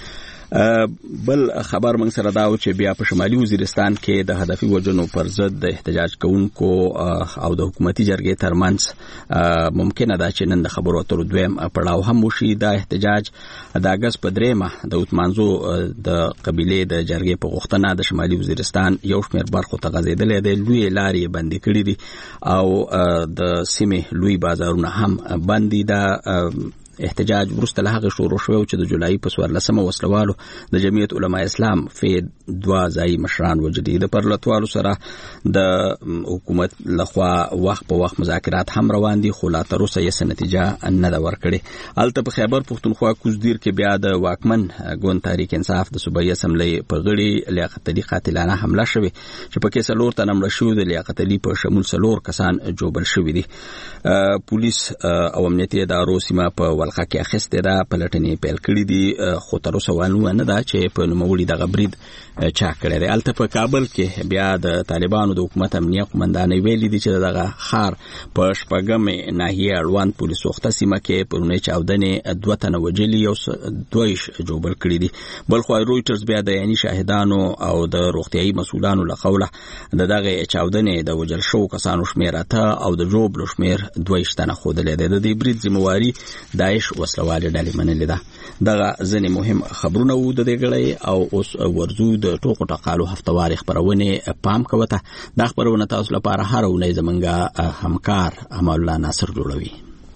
بل خبر موږ سره دا و چې بیا په شمالي وزیرستان کې د هدفي وژنو پر ضد د احتجاج کوونکو او د حکومتي جرګې ترمنځ ممکنه ده چې نن د خبرو اترو دویم پړاو هم وشي. دا احتجاج د اګست په دریمه د اوتمانزو د قبیلې د جرګې په غوښتنه د شمالي وزیرستان یو شمېر برخو ته غځېدلی دی. لویې لارې بندې کړي دي او د سیمې لوی بازارونه هم بند دي. دا احتجاج وروسته له هغې شروع شوی چې د جولای په څوارلسمه وسلوالو د جمعیت علما اسلام فید دوه ځایي مشران وژلي. د پرلتوالو سره د حکومت لخوا وخت په وخت مذاکرات هم روان دي، خو لا تر اوسه یې څه نتیجه نه ده ورکړې. هلته په خیبر پښتونخوا کوزدیر کې بیا د واکمن ګوند تحریک انصاف د صوبایي اسمبلۍ په غړي لیاقت علي قاتلانه حمله شوې چې پکې څلور تنه مړه شوي، د لیاقت علي په شمول څلور کسان ژوبل شوي دي. پولیس او امنیتي ادارو سیمه په ولخه کې اخیستې ده، پلټنې پیل کړي دي، خو تر اوسه معلومه نه ده چې په نوموړي دغه برید چا کړی دی. هلته په کابل کې بیا د طالبانو د حکومت امنیه قومندانۍ ویلي دي چې دغه ښار په شپږمې ناحیې اړوند پولیس سوخته سیمه کې پرونۍ چاودنې دوه تنه وژلي، یو دوه یې ژوبل کړي دي. بلخوا رویټرز بیا د عیني شاهدانو او د روغتیایي مسؤلانو له قوله د دغه چاودنې د وژل شوو کسانو شمېر اته او د ژوبلو شمېر دوه ویشت تنه ښودلی دی. د دې برید ذمهواري داعش وسلوالې ډلې منلې ده. دغه ځینې مهم خبرونه وو د دې غړۍ او اوس ورځو د ټوکو ټقالو هفتوارې خپرونې پام کوه ته. دا خپرونه تاسو لپاره هره اونۍ زمونږ همکار امان الله ناصر جوړوي.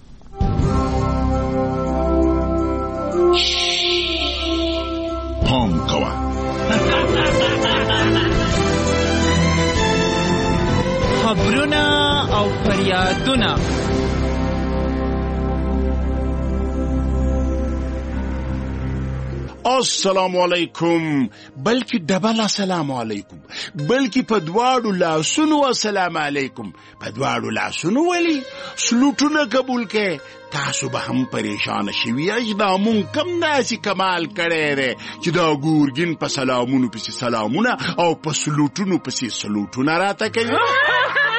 پام کوه خبرونه او فریادونه السلام علیکم، بلکې ډبل السلام علیکم، بلکې په دواړو لاسونو السلام علیکم. په دواړو لاسونو ولي سلوټونه قبول کې. تاسو به هم پریشان شوي یاست دا مونږ کم داسې کمال کړی دی چې دا ګورګین په سلامونو پسې سلامونه او په سلوټونو پسې سلوټونه راته کوي.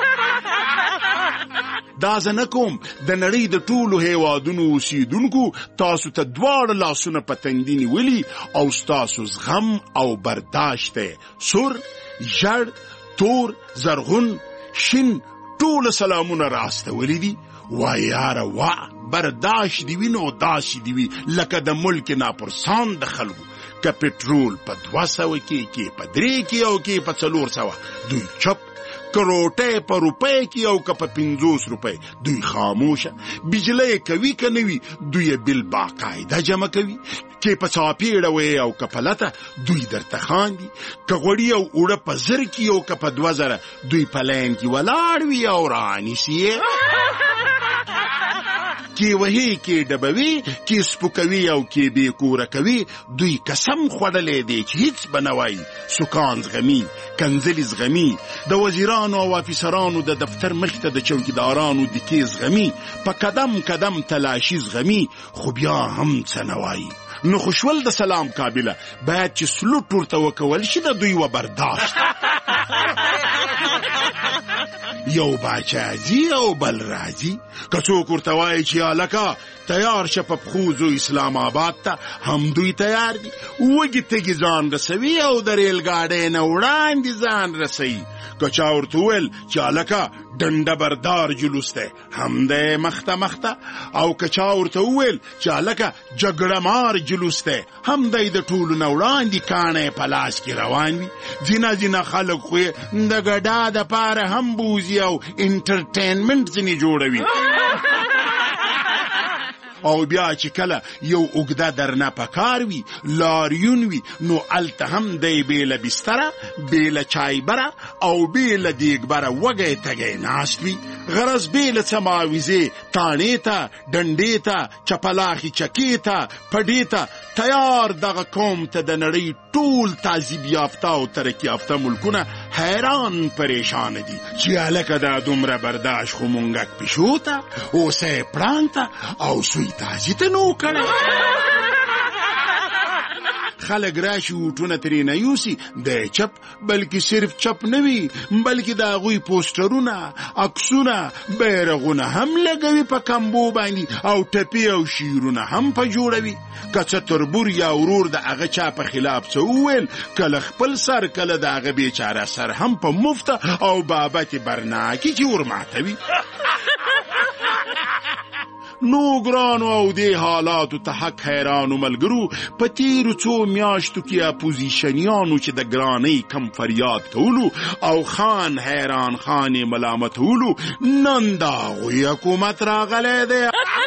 دا زه نه کوم، د نړۍ د ټولو هیوادونو اوسیدونکو تاسو ته دواړه لاسونه په تندي نیولي او ستاسو زغم او برداشت دی. سور، ژړ، تور، زرغون، شین ټول سلامونه راستولی دي. وا یاره وا، برداشت دی وي نو داسې دی وي لکه د ملک ناپرسان د خلکو. که پټرول په دوه سوه کې کې په درې کې او کې په څلور سوه دوی چپ، که روټۍ په روپۍ کې او که په پنځوس روپۍ دوی خاموشه. بجلی کوي که نه وي دوی بل باقاعده جمع کوي. کې په څاپېړه وی او که په لته دوی درته خاندي. که غوړي او اوړه په زر کې او که په دوه زره دوی په لین کې ولاړ وي او رانیسي یې. کې وهي کې ډبوي، کې سپوکوي او کې بې کوره کوي. دوی قسم خوړلی دی چې هیڅ به نه وایي. سکان زغمي، کنځلې زغمي، د وزیرانو او افیسرانو د دفتر مخې ته د چوکیدارانو د کې زغمي، په قدم قدم تلاشي زغمي، خو بیا هم څه نه وایي. نو خوشول د سلام قابله باید چې سلوټ ورته وکول شي د دوی و برداشت. یو باچا ځي او بل راځي. که څوک ورته وایي چې هلکه تیار شه په پښو ځو اسلام آباد ته، هم دوی تیار دي. وږي تږي ځان رسوي او د ریل ګاډۍ نه وړاندې ځان رسوي. که چا ورته وویل چې هلکه ډنډه بردار جلوس دی، هم دی مخته مخته. او که چا ورته وویل چې هلکه جګړه مار جلوس دی، هم دی د ټولو نه وړاندې کاڼی په لاس کې روان وي. ځینه ځینه خلک خو یې د ګډا دپاره هم بوځي او انټرټینمنټ ځینې جوړوي. او بیا چې کله یو اوږده درنه پکار وي، لاریون وي، نو الته هم دی بیله بستره، بیله چایبره او بیله دیګبره وږی تږی ناست وي. غرض بیله څه ماویزې تاڼې ته، ډنډې ته، چپلاخي چکې ته، پډې ته تیار. دغه قوم ته د نړۍ ټول تعذیب یافته او ترقي یافته ملکونه حیران پریشان دي چې هلکه دا دومره برداشت خو مونږک پیشو ته، اوسه پړانګ ته او سوی تازي ته نو کړه. خلک راشي وټونه ترې نه یوسي، د چپ بلکې صرف چپ نه وي، بلکې د هغوی پوسټرونه، عکسونه، بیرغونه هم لګوي په کمبو باندې او ټپې او شیرونه هم په جوړوي. که څه تربور یا ورور د هغه چا په خلاف څه وویل، کله خپل سر کله د هغه بیچاره سر هم په مفته او بابت برناکي کې ورماتوي. نو ګرانو او دې حالاتو ته حق حیرانو ملګرو، په تیرو څو میاشتو کې اپوزیشنیانو چې د ګرانۍ کم فریاد کولو او خان حیران خانې ملامتولو، نن د هغوی حکومت راغلی دی.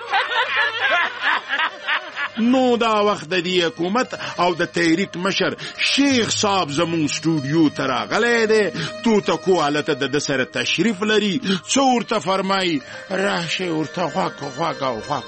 نو دا وخت د دې حکومت او د تحریک مشر شیخ صاحب زمون سټوډیو ته راغلی دی. توتکو هلته د ده سره تشریف لري. څه ورته فرمایي؟ راشئ ورته غوږ غوږ او غوږ.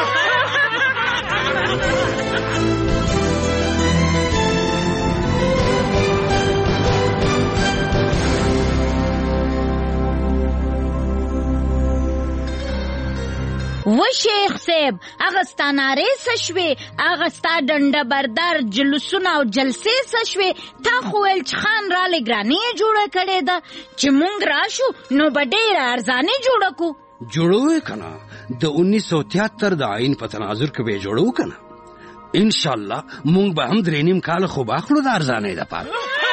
و شیخ صاحب، هغه ستا نارې څه شوې؟ هغه ستا ډنډه بردار جلوسونه او جلسې څه شوې؟ تا خو ویل چې خان رالی ګرانې یې جوړه کړې ده چې مونږ راشو نو به ډېره ارزانې جوړه کړو. جوړو یې که نه، د انیس سو تیاتر د آئین په تناظر کې به یې جوړو که نه. انشاءالله مونږ به هم درې نیم کاله خوب اخلو د ارزانۍ دپاره.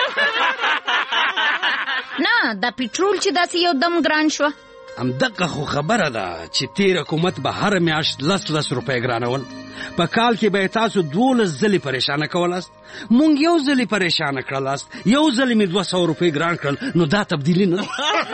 نه، دا پټرول چې داسې یو دم ګران شوه. همدغه خو خبره ده چې تیر حکومت به هر میاشت لس لس روپۍ ګرانول. په کال کې به تاسو دولس ځلې پریشانه کولاست، مونږ یو ځلې پریشانه کړلاست، یو ځلې مې دوه سوه روپۍ ګران کړل. نو دا تبدیلي نه.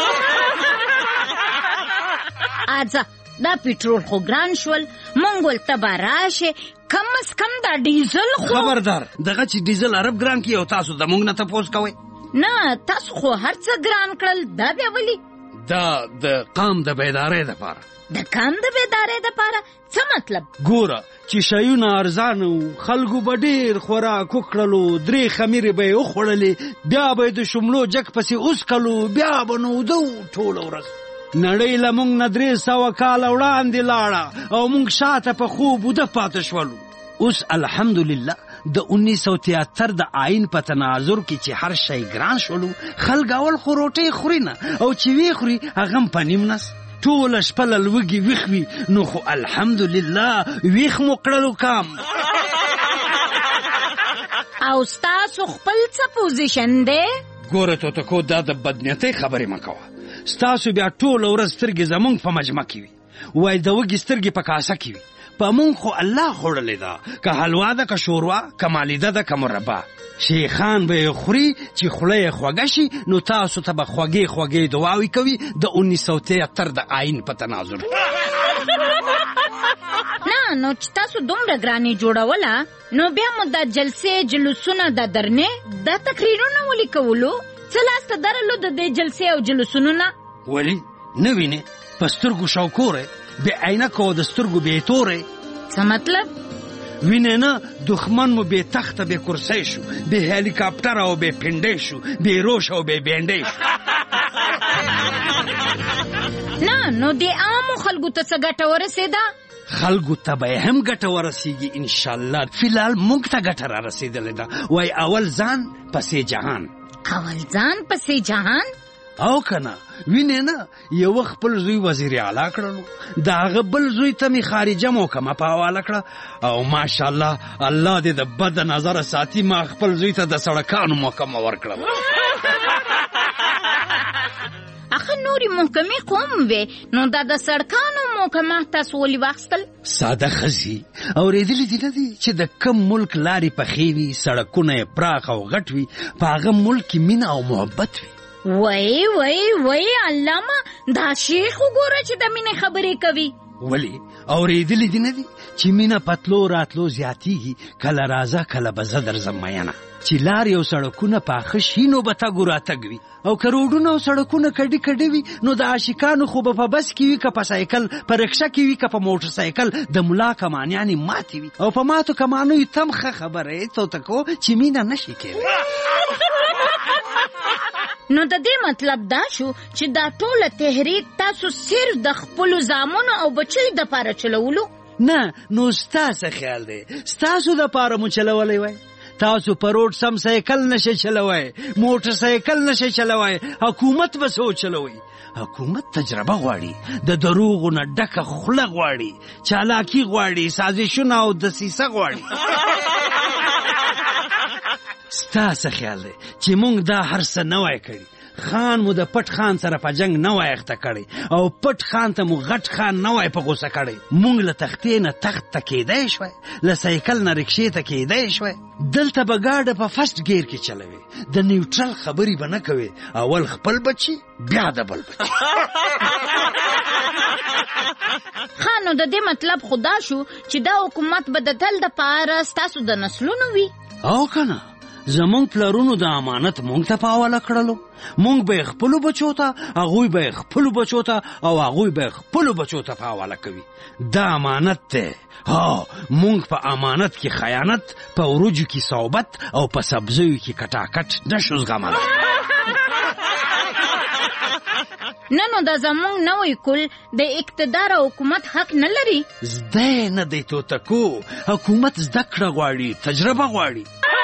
اځه دا پټرول خو ګران شول، مونږ ولته به راشې، کم از کم دا ډیزل خو. خبردار، دغه چې ډیزل عرب ګران کړي او تاسو د مونږ نه تپوس کوئ. نه، تاسو خو هر څه ګران کړل. دا بیا ولې؟ دا د قام د بیدارۍ دپاره. د قام د بیدارۍ دپاره څه مطلب؟ ګوره چې شیونه ارزانه وو، خلکو به ډېر خوراک وکړلو، درې خمیرې به یې وخوړلې، بیا به یې د شملو جګ پسې اوسکلو، بیا به نو وده وو ټوله ورځ. نړۍ له مونږ نه درې سوه کاله وړاندې لاړه او مونږ شاته په خوب وده پاته شولو. اوس الحمدلله د انیس سو تیاتر د آئین په تناظر کې چې هر شی ګران شولو، خلک اول خو روټۍ خوري نه، او چې وی خوري هغه هم په نیم نس. ټوله شپه له لوږې ویښ وي، نو خو الحمدلله ویښ مو کړلو کام. او ستاسو خپل څه پوزیشن دی؟ ګوره توتکو، دا د بدنیتۍ خبرې مه کوه. ستاسو بیا ټوله ورځ سترګې زمونږ په مجمع کې وي، وایي د وږي سترګې په کاسه کې وي. په مونږ خو الله خوړلې ده، که حلوا ده، که شوروا، که مالیده ده، که مربا. شیخان به یې خوري چې خوله یې خوږه شي، نو تاسو ته به خوږې خوږې دعاوې کوي د انیس سو تیاتر د آئین په تناظر. نه، نو چې تاسو دومره ګرانې جوړوله، نو بیا مو دا جلسې جلوسونه د درنې دا تقریرونه ولې کولو؟ څه لاسته درلو د دې جلسې او جلوسونو نه؟ ولې نه وینې؟ په سترګو شاوکوری، بې عینکو او د سترګو بې تورې. څه مطلب؟ وینې نه، دښمن مو بې تخته بې کرسۍ شو، بې هلیکاپټر او بې پنډۍ شو، بې روش او بې بینډۍ شو. نه، نو دې عامو خلکو ته څه ګټه ورسېده؟ خلکو ته به هم ګټه ورسېږي انشاءالله. فیلحال موږ ته ګټه را رسېدلې ده. وایي اول ځان پسې جهان. اول ځان پسې جهان؟ او کنه وینې نه یو خپل زوی وزیر اعلی کړلو د هغه بل زوی ته مې خارجه محکمه په حواله کړه او ماشاءالله الله دې د بد نظره ساتي ما خپل زوی ته د سړکانو محکمه ورکړه. اخه نورې محکمې کوم وې نو دا د سړکانو محکمه تاسو ولې واخیستل؟ ساده ښځې اورېدلي دي نه دي چې د کم ملک لارې پخې وي سړکونه یې پراخ او غټ وي په هغه ملک کې مینه او محبت وي. وای وای وای علامه دا شیخ وګوره چې د مینې خبرې کوي. ولې اورېدلي دي نه دي چې مینه پتلو راتلو زیاتیږي کله راځه کله به زه درځم میینه چې لارې او سړکونه پاخه شي نو به تګ راتګ وي او که روډونه او سړکونه کډې کډې وي نو د عاشقانو خو به په بس کې وي که په سایکل په رکشه کې وي که په موټر سایکل د ملا کمانیانې ماتې وي او په ماتو کمانو یې تم ښه خبره یې توتکو چې مینه نشي کېدی. نو د دې مطلب دا شو چې دا ټوله تحریک تاسو صرف د خپلو زامنو او بچیو دپاره چلولو؟ نه نو ستاسو خیال دی ستاسو دپاره مو چلولی وای. تاسو په روډ سم سایکل نشئ چلوئ موټر سایکل نشئ چلوئ حکومت به څه وچلوئ؟ حکومت تجربه غواړي د دروغو نه ډکه خوله غواړي چالاکي غواړي سازشونه او دسیسه غواړي. ستاسو خیال دی چې موږ دا هر څه نه وای کړي خان مو د پټ خان سره په جنگ نه وای اخته کړی او پټ خان ته مو غټ خان نه وای په غوسه کړی موږ له تختې نه تخت ته کېدی شوی له سایکل نه رکشې ته کېدی شوی دلته به ګاډه په فسټ ګیر کې چلوي د نیوټرل خبرې به نه کوي اول خپل بچي بیا د بل بچي. خانو د دې مطلب خدا شو چې دا حکومت به د تل دپاره ستاسو د نسلونو وي. او کنه زمونږ پلرونو د امانت مونږ ته په حواله کړلو مونږ به یې خپلو بچو ته هغوی به یې خپلو بچو ته او هغوی به یې خپلو بچو ته په حواله کوي. دا امانت دی. ها مونږ په امانت کې خیانت په وروجو کې صحبت او په سبزیو کې کټاکټ نشو زغملی. نه نو دا زمونږ نوی کل د اقتدار او حکومت حق نه لري؟ زده نه دی توتکو حکومت زده کړه غواړي تجربه غواړي.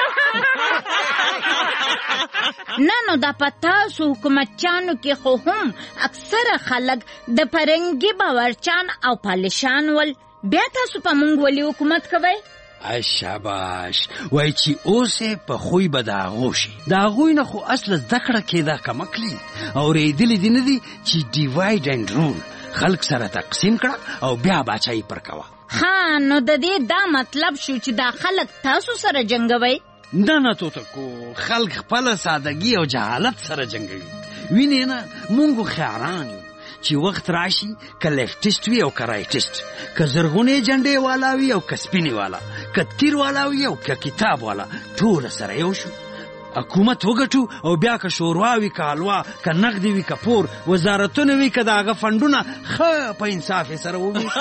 نه نو دا په تاسو حکومتچانو کې خو هم اکثره خلک د پرنګي باورچان او پالیشان ول بیا تاسو په مونږ ولې حکومت کوئ؟ ای شاباش وای چې اوسې په خوی به د هغو شي د هغوی نه خو اصله زده کړه کېده کمکلي اورېدلي دي نه دي چې ډیوایډ اینډ رول خلک سره تقسیم کړه او بیا باچایي پر کوه. ها نو د دې دا مطلب شو چې دا خلک تاسو سره جنګوئ؟ نه نه توتکو خلق خپل سادگی او جهالت سره جنگوي. وینې نه مونږ خیاران یو چې وخت راشي که لیفټیسټ وي او که رایټیسټ که زرغونې جنډې والا وي او که سپینې والا که تیر والا وي او که کتاب والا ټوله سره یو شو حکومت وګټو او بیا که شوروا وي که حلوا که نغدي وي که پور وزارتونه وي که د هغه فنډونه ښه په انصاف یې سره وویشو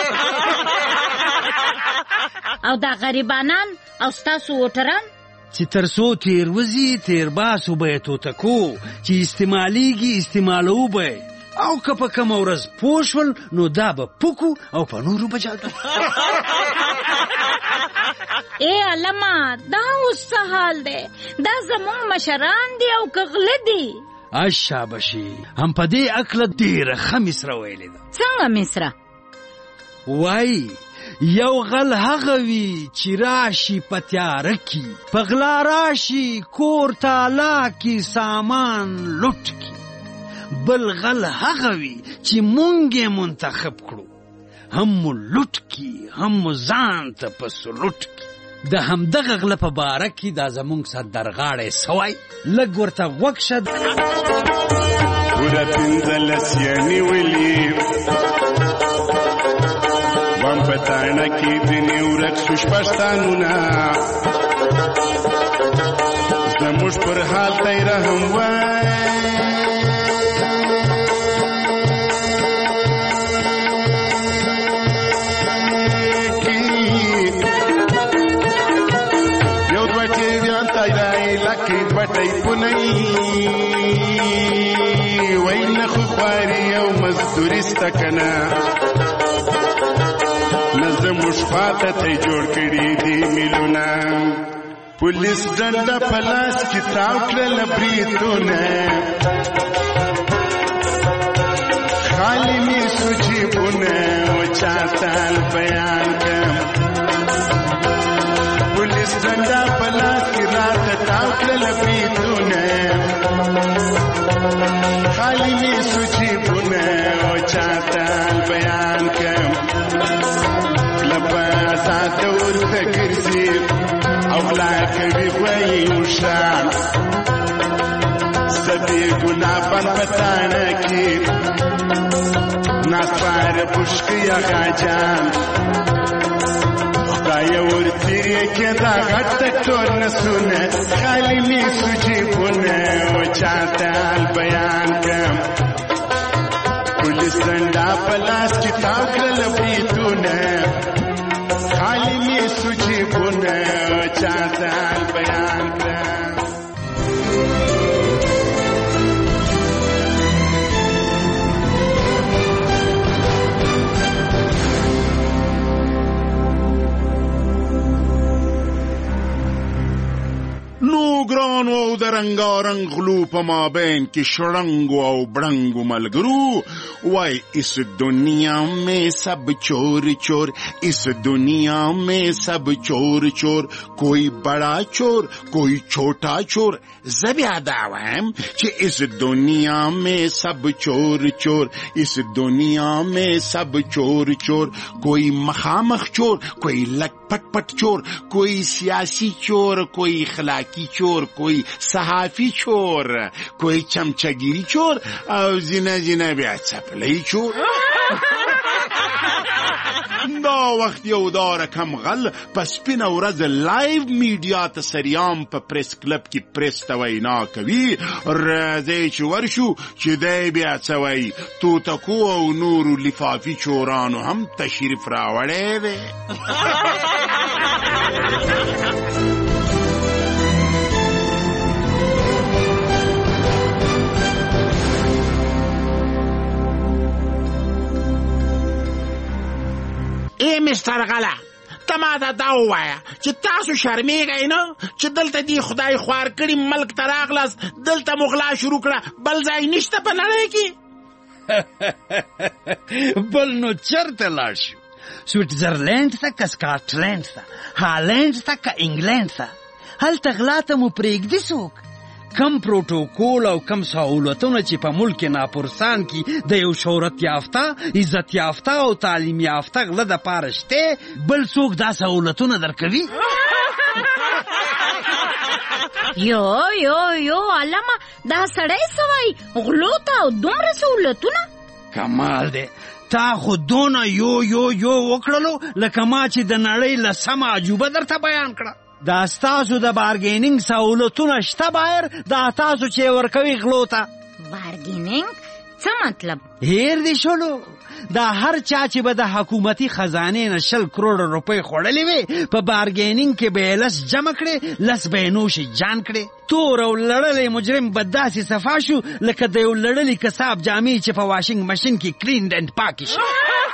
او دا غریبانان او ستاسو ووټران چې تر څو تیر وځي تیر باسو به یې توتکو چې استعمالیږي استعمالوو به او که په کومه ورځ پوه شول نو دا به پوکو او په نورو به جادو. ای علما دا اوس څه حال دی؟ دا زمونږ مشران دي او که غله دي؟ اشابشي هم په دې اکله ډېره ښه مصره ویلې ده. څنګه مصره؟ وایي یو غل هغه وي چې راشي په تیاره کې په غلا راشي کور تالا کې سامان لوټ کې بل غل هغه وي چې مونږ یې منتخب کړو هم مو لوټ کې هم مو ځان ته په سلوټ کې د همدغه غله په باره کې دا زمونږ سردرغاړی سوی لږ ورته غوږ شه. پوره پنځلس یې نیولي وام پتانا کی دنی ورک سوش پښتانونه زموږ پر حال تی رحم وای یو دوه ټیویان تی رای لکې بټۍ پونی وای نه خو خواري او مزدوري سته کنه زموږ خواته ته جوړ کړي دي میلونه پولیس ډنډه په لاس کې تاو کړله بریتونه خالی می سجیبونه و چاتال بیان کم پولیس ډنډه په لاس کې راته تاو کړل بریتونه خالی می سجیبونه و چاتال بیان کم لباسات ورته ګرځي او لا کوي غوی وشان سدي ګناه په پتانه کې ناسوار پشکیا غاجان خدای ورتیری کې دا غټ ټول نسونه خالی می سجیبونه و چاتال بیان کم پولیس ډنډه په لاس کې تاو کړل بریتونه خالی می سجیبونه و چاتال بیان کم نو ګرانو او د رنګارنګ غلو په مابین کې شړنګو او بړنګو ملګرو وای اس دنیا میں سب چور چور اس دنیا میں سب چور چور کوئی بڑا چور کوئی چھوٹا چور زبیا دعوام چې اس دنیا میں سب چور چور اس دنیا میں سب چور چور کوئی مخامخ چور کوئی لک پٹ پٹ چور کوئی سیاسی چور کوئی اخلاقی چور کوئی صحافی چور کوئی چمچگیری چور او زینه زینه بیا چپلی چور دا وخت یو دا رقم غل پس سپین ورځ لایو میډیا ته سریام په پریس کلب کې پریس ته وینا کوي راځي چې ورشو چې دی بیا څه وایي توتکو او نورو لفافي چورانو هم تشریف راوړی دی ای مستر غلا ته ما ته دا ووایه چې تاسو شرمېږئ نه چې دلته دې خدای خوار کړي ملک ته راغلاست دلته مو غلا شروع کړه بل ځای نشته په نړۍ کې بل نو چېرته لاړ شو سویټزرلینډ ته که سکاټلینډ ته هالینډ ته که انګلینډ ته هلته غلا ته مو پرېږدي څوک کم پروتوکول او کم سہولتونه چې په ملک ناپرسان کې د یو شهرت یافته عزت یافته او تعلیم یافته غله دپاره شته بل څوک دا سہولتونه درکوي یو یو یو علامه دا سړی څه وایي غلو ته او دومره سہولتونه کمال دی تا خو دونه یو یو یو وکړلو لکه ما چې د نړۍ لسمه عجوبه درته بیان کړه دا ستاسو د بارګیننګ سہولتونه شته بایر دا تاسو چې ورکوي غلو ته بارګیننګ څه مطلب هیر دی شلو دا هر چا چې به د حکومتي خزانې نه شل کروڑ روپۍ خوړلې وي په بارګیننګ کې به یې لس جمع کړې لس به یې نوشي جان کړې تور او لړلی مجرم به داسې صفا شو لکه د یو لړلي کساب جامې چې په واشنګ مشین کې کلین اینډ پاکې شي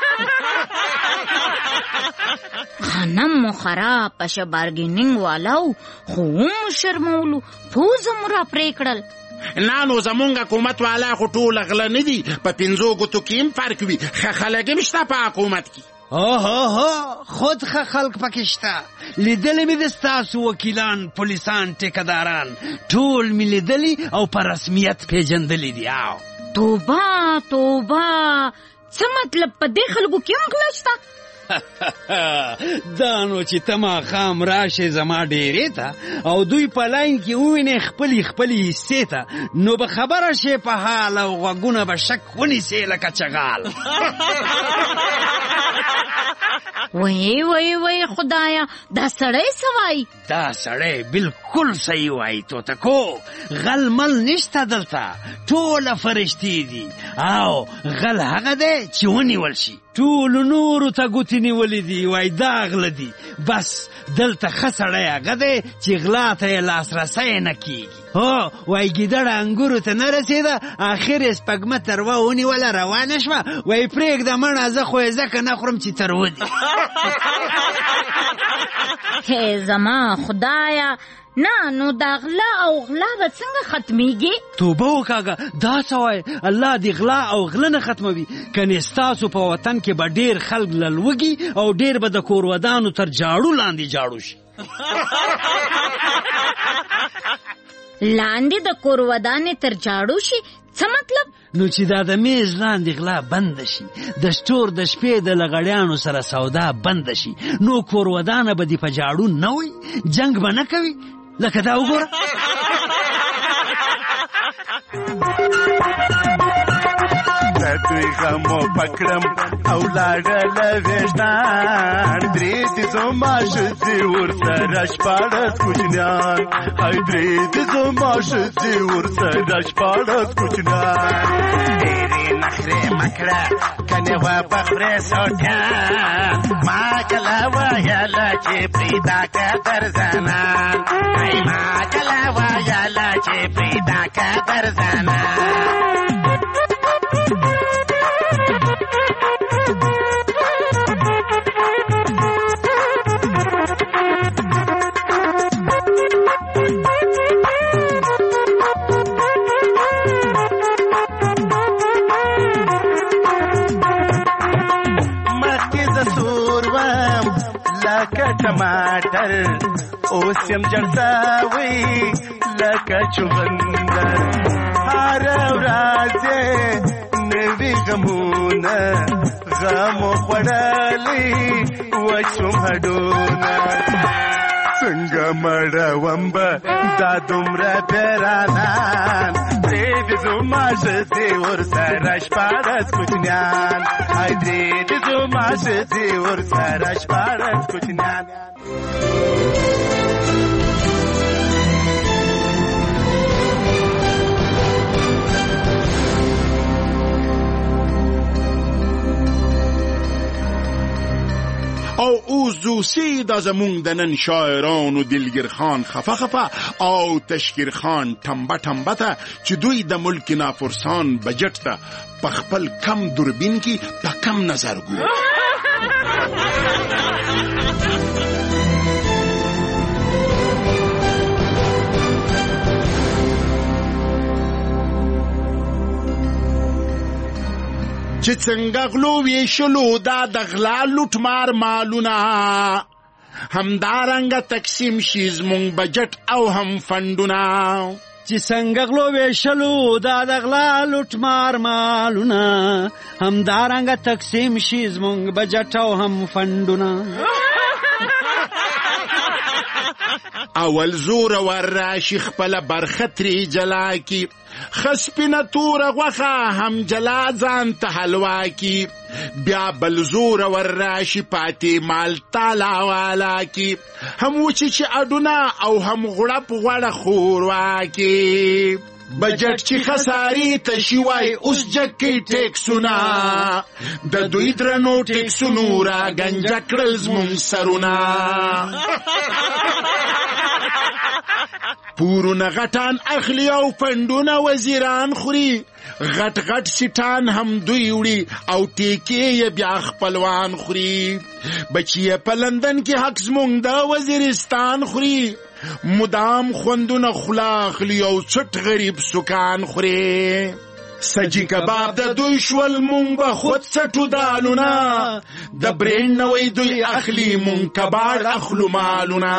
غنم مو خراب پشه بارګیننګ والاو خو هم شرمولو پوزه مو را پرې کړل نه نو زمونږ حکومت والا خو ټوله غله نه دي په پنځو ګوتو کې هم فرق وي ښه خلک هم شته په حکومت کې اوه هو خود ښه خلک پکې شته لیدلی مې د ستاسو وکیلان پولیسان ټیکهداران ټول مې لیدلي او په رسمیت پیژندلي دي او توبه توبه څه مطلب په دې خلکو کې هم غله شته دا نو چې ته ماښام راشې زما ډیرې ته او دوی په لاین کې ووینې خپلې خپلې حصې ته نو به خبره شې په حال او غوږونه به شک ونیسې لکه چغال وای وای وای خدایا دا سړی څه وایي دا سړی بالکل صحیح وایي توتکو غل مل نشته دلته ټوله فرشتې دي او غل هغه دی چې ونیول شي ټولو نورو ته ګوتې نیولې دي وای دا غله دي بس دلته ښه سړی هغه دی چې غلا ته یې لاسرسی نه کېږي هو وای ګیدړه انګورو ته نه رسېده اخر یې سپږمه تروه ونیوله روانه شوه وای پرېږده مړه زه خو یې ځکه نه خورم چې تروه دي هی زما خدایا نه نو دا غلا او غلا به څنګه ختمیږي؟ توبه وکاږه دا څه وایي الله دې غلا او غله نه ختموي کنې ستاسو په وطن کې به ډېر خلک للوږي او ډېر به د کور ودانو تر جاړو لاندې جاړو شي. لاندې د کور ودانې تر جاړو شي څه مطلب؟ نو چې دا د میز لاندې غلا بند شي د سټور د شپې د لغړیانو سره سودا بند شي نو کور ودانه به دې په جاړو نه وي جنگ به نه کوي لکه دا وګوره. د دوی غمو پکړم او لاړله ویشتان درې دې زما ښځې ورسره شپاړس کوچنیان ای درې دې زما ښځې ورسره شپاړس کوچنیان ډېرې نخرې مه کړه کنې و به خورې سوټیان ما کله ویله چې پیدا که در زنان ای ما کله ویله چې پیدا که در زنان. टमाटर ओसम जड़सावी लका चुगंदर हर राजे नवी गमूना गमो पड़ाली वशुम हडोना संगमड़ा वंब दादुमरा पेरानान देवी जुमाश देवर सरश पारस कुचन्यान आई देवी जुमाश देवर सरश पारस कुचन्यान. او اوزوسی دا زمون دنن شاعران و دلگیر خان خفا خفا او تشکیر خان تنبه تنبه تا چی دوی دا ملک نافرسان بجٹ تا پخپل کم دوربین کی پا کم نظر گو. چې څنګه غلو ویشلو دا د غلا لوټمار مالونه همدارنګه تقسیم شي زمونږ بجټ او هم فنډونه. چې څنګه غلو ویشلو دا د غلا لوټمار مالونه همدارنګه تقسیم شي زمونږ بجټ او هم فنډونه. اول زور ور راشي خپله برخه ترې جلا کی خسپینه توره غوښه هم جلا ځان ته حلوا کی بیا بل زور ور راشي پاتې مال تالا والا کی هم وچی چې اډونه او هم غړپ غوړه خوروا کی بجټ چې خساري ته شي وای اوس جګې ټیکسونه د دوی درنو ټیکسونو را ګنجه کړل زمونږ سرونه. پورونه غټان اخلي او فنډونه وزیران خوري غټ غټ سټان هم دوی وړي او ټیکې یې بیا خپلوان خوري. بچی په لندن کې حق زمونږ د وزیرستان خوري مدام خوندونه خوله اخلي او چټ غریب سکان خوري. سجی کباب د دوی شول مونږ به خود څټو دالونه د برین نوی دوی اخلي مونږ کباړ اخلو مالونه.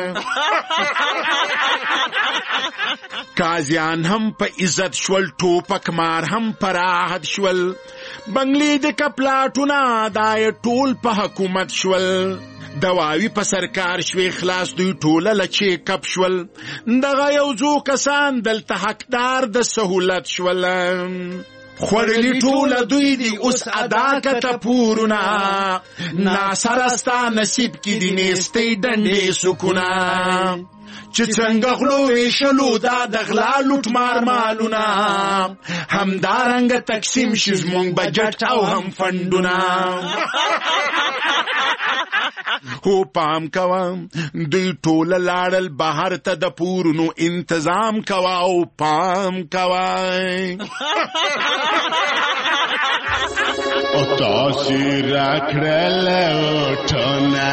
قاضیان هم په عزت شول ټوپک مار هم په راحت شول بنگلې د کپلاټونه دا ټول په حکومت شول. دواوی په سرکار شوی خلاص دوی ټوله له چیک اپ شول دغه یو څو کسان دلته حقدار د سهولت شول. خوړلی ټوله دوی دی اوس ادا کته پورونه ناصره ستا نصیب کې دي نیستې ډنډې سکونه. چې څنګه غلو ویشلو دا د غلا لوټمار مالونه همدارنګه تقسیم شي زمونږ بجټ او هم فنډونه. هو پام کوا دوی ټول لاړل بهر ته د پورونو انتظام کوا او پام کوا او تاسې راکړل اوټونه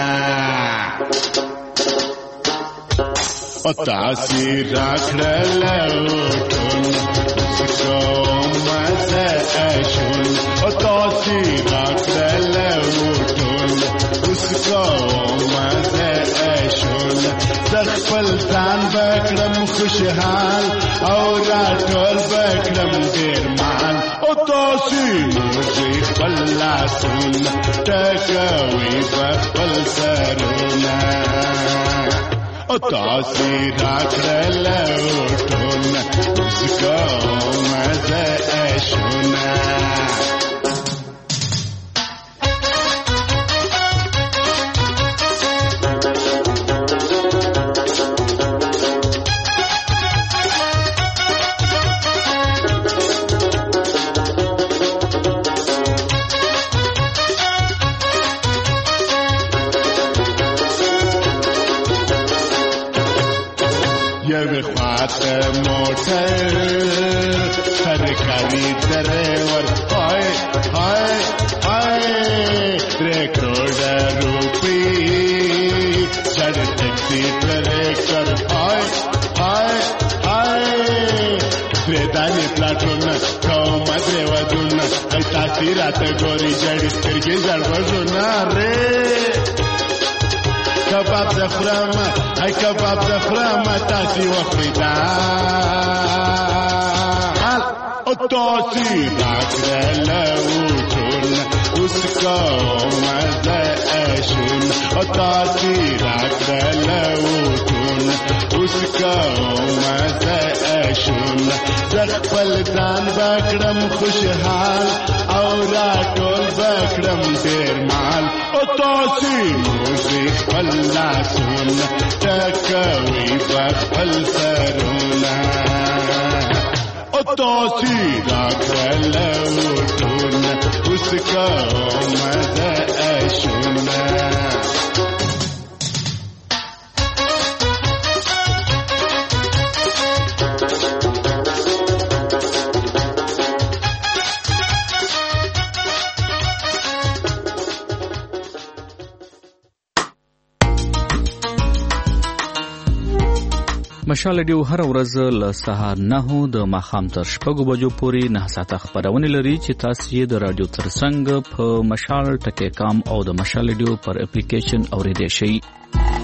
او تاسې راکړل اوټونه کوم زه اشون او تاسې راکړل اوټونه اوس کوم زه اشون زه خپل ځان بکړم خوشحال او راټول بکړم ډېر مال او تاسې موږ خپل لاسونه ټکوي په خپل سرونه او تاسې راکړل اوټونه اوس کوم زه اشونه یوی خواته موټر سرکاری ډریور هاي هاي هاي درې کروڑه روپی چړ ټیکسي ټریکټر هاي هاي هاي درې دانې پلاټونه کوم درې ودونه ای تاسې راته ګوري جړې سترګې زړ وژونه رې کباب د خورم ای کباب د خورم تاسې وخورئ دال او تاسې راکړل اوټونه اوس کوم زه اشون او تاسې راکړل اوټونه اوس کوم زه اشون زه خپل ځان بکړم خوشحال او راټول بکړم ډېر مال او تاسې موږ خپل لاسونه ټکوي په خپل سرونه او تاسې راکړل اوټونه اوس کوم زه اشونه مشال ډیو هر ورځ له سهار نهو د ماښام تر شپږو بجو پورې نه ساعته خبرونه لري چې تاسو یې د رادیو ترڅنګ په مشال ټکی کام او د مشال ډیو پر اپلیکیشن اورېدای شئ.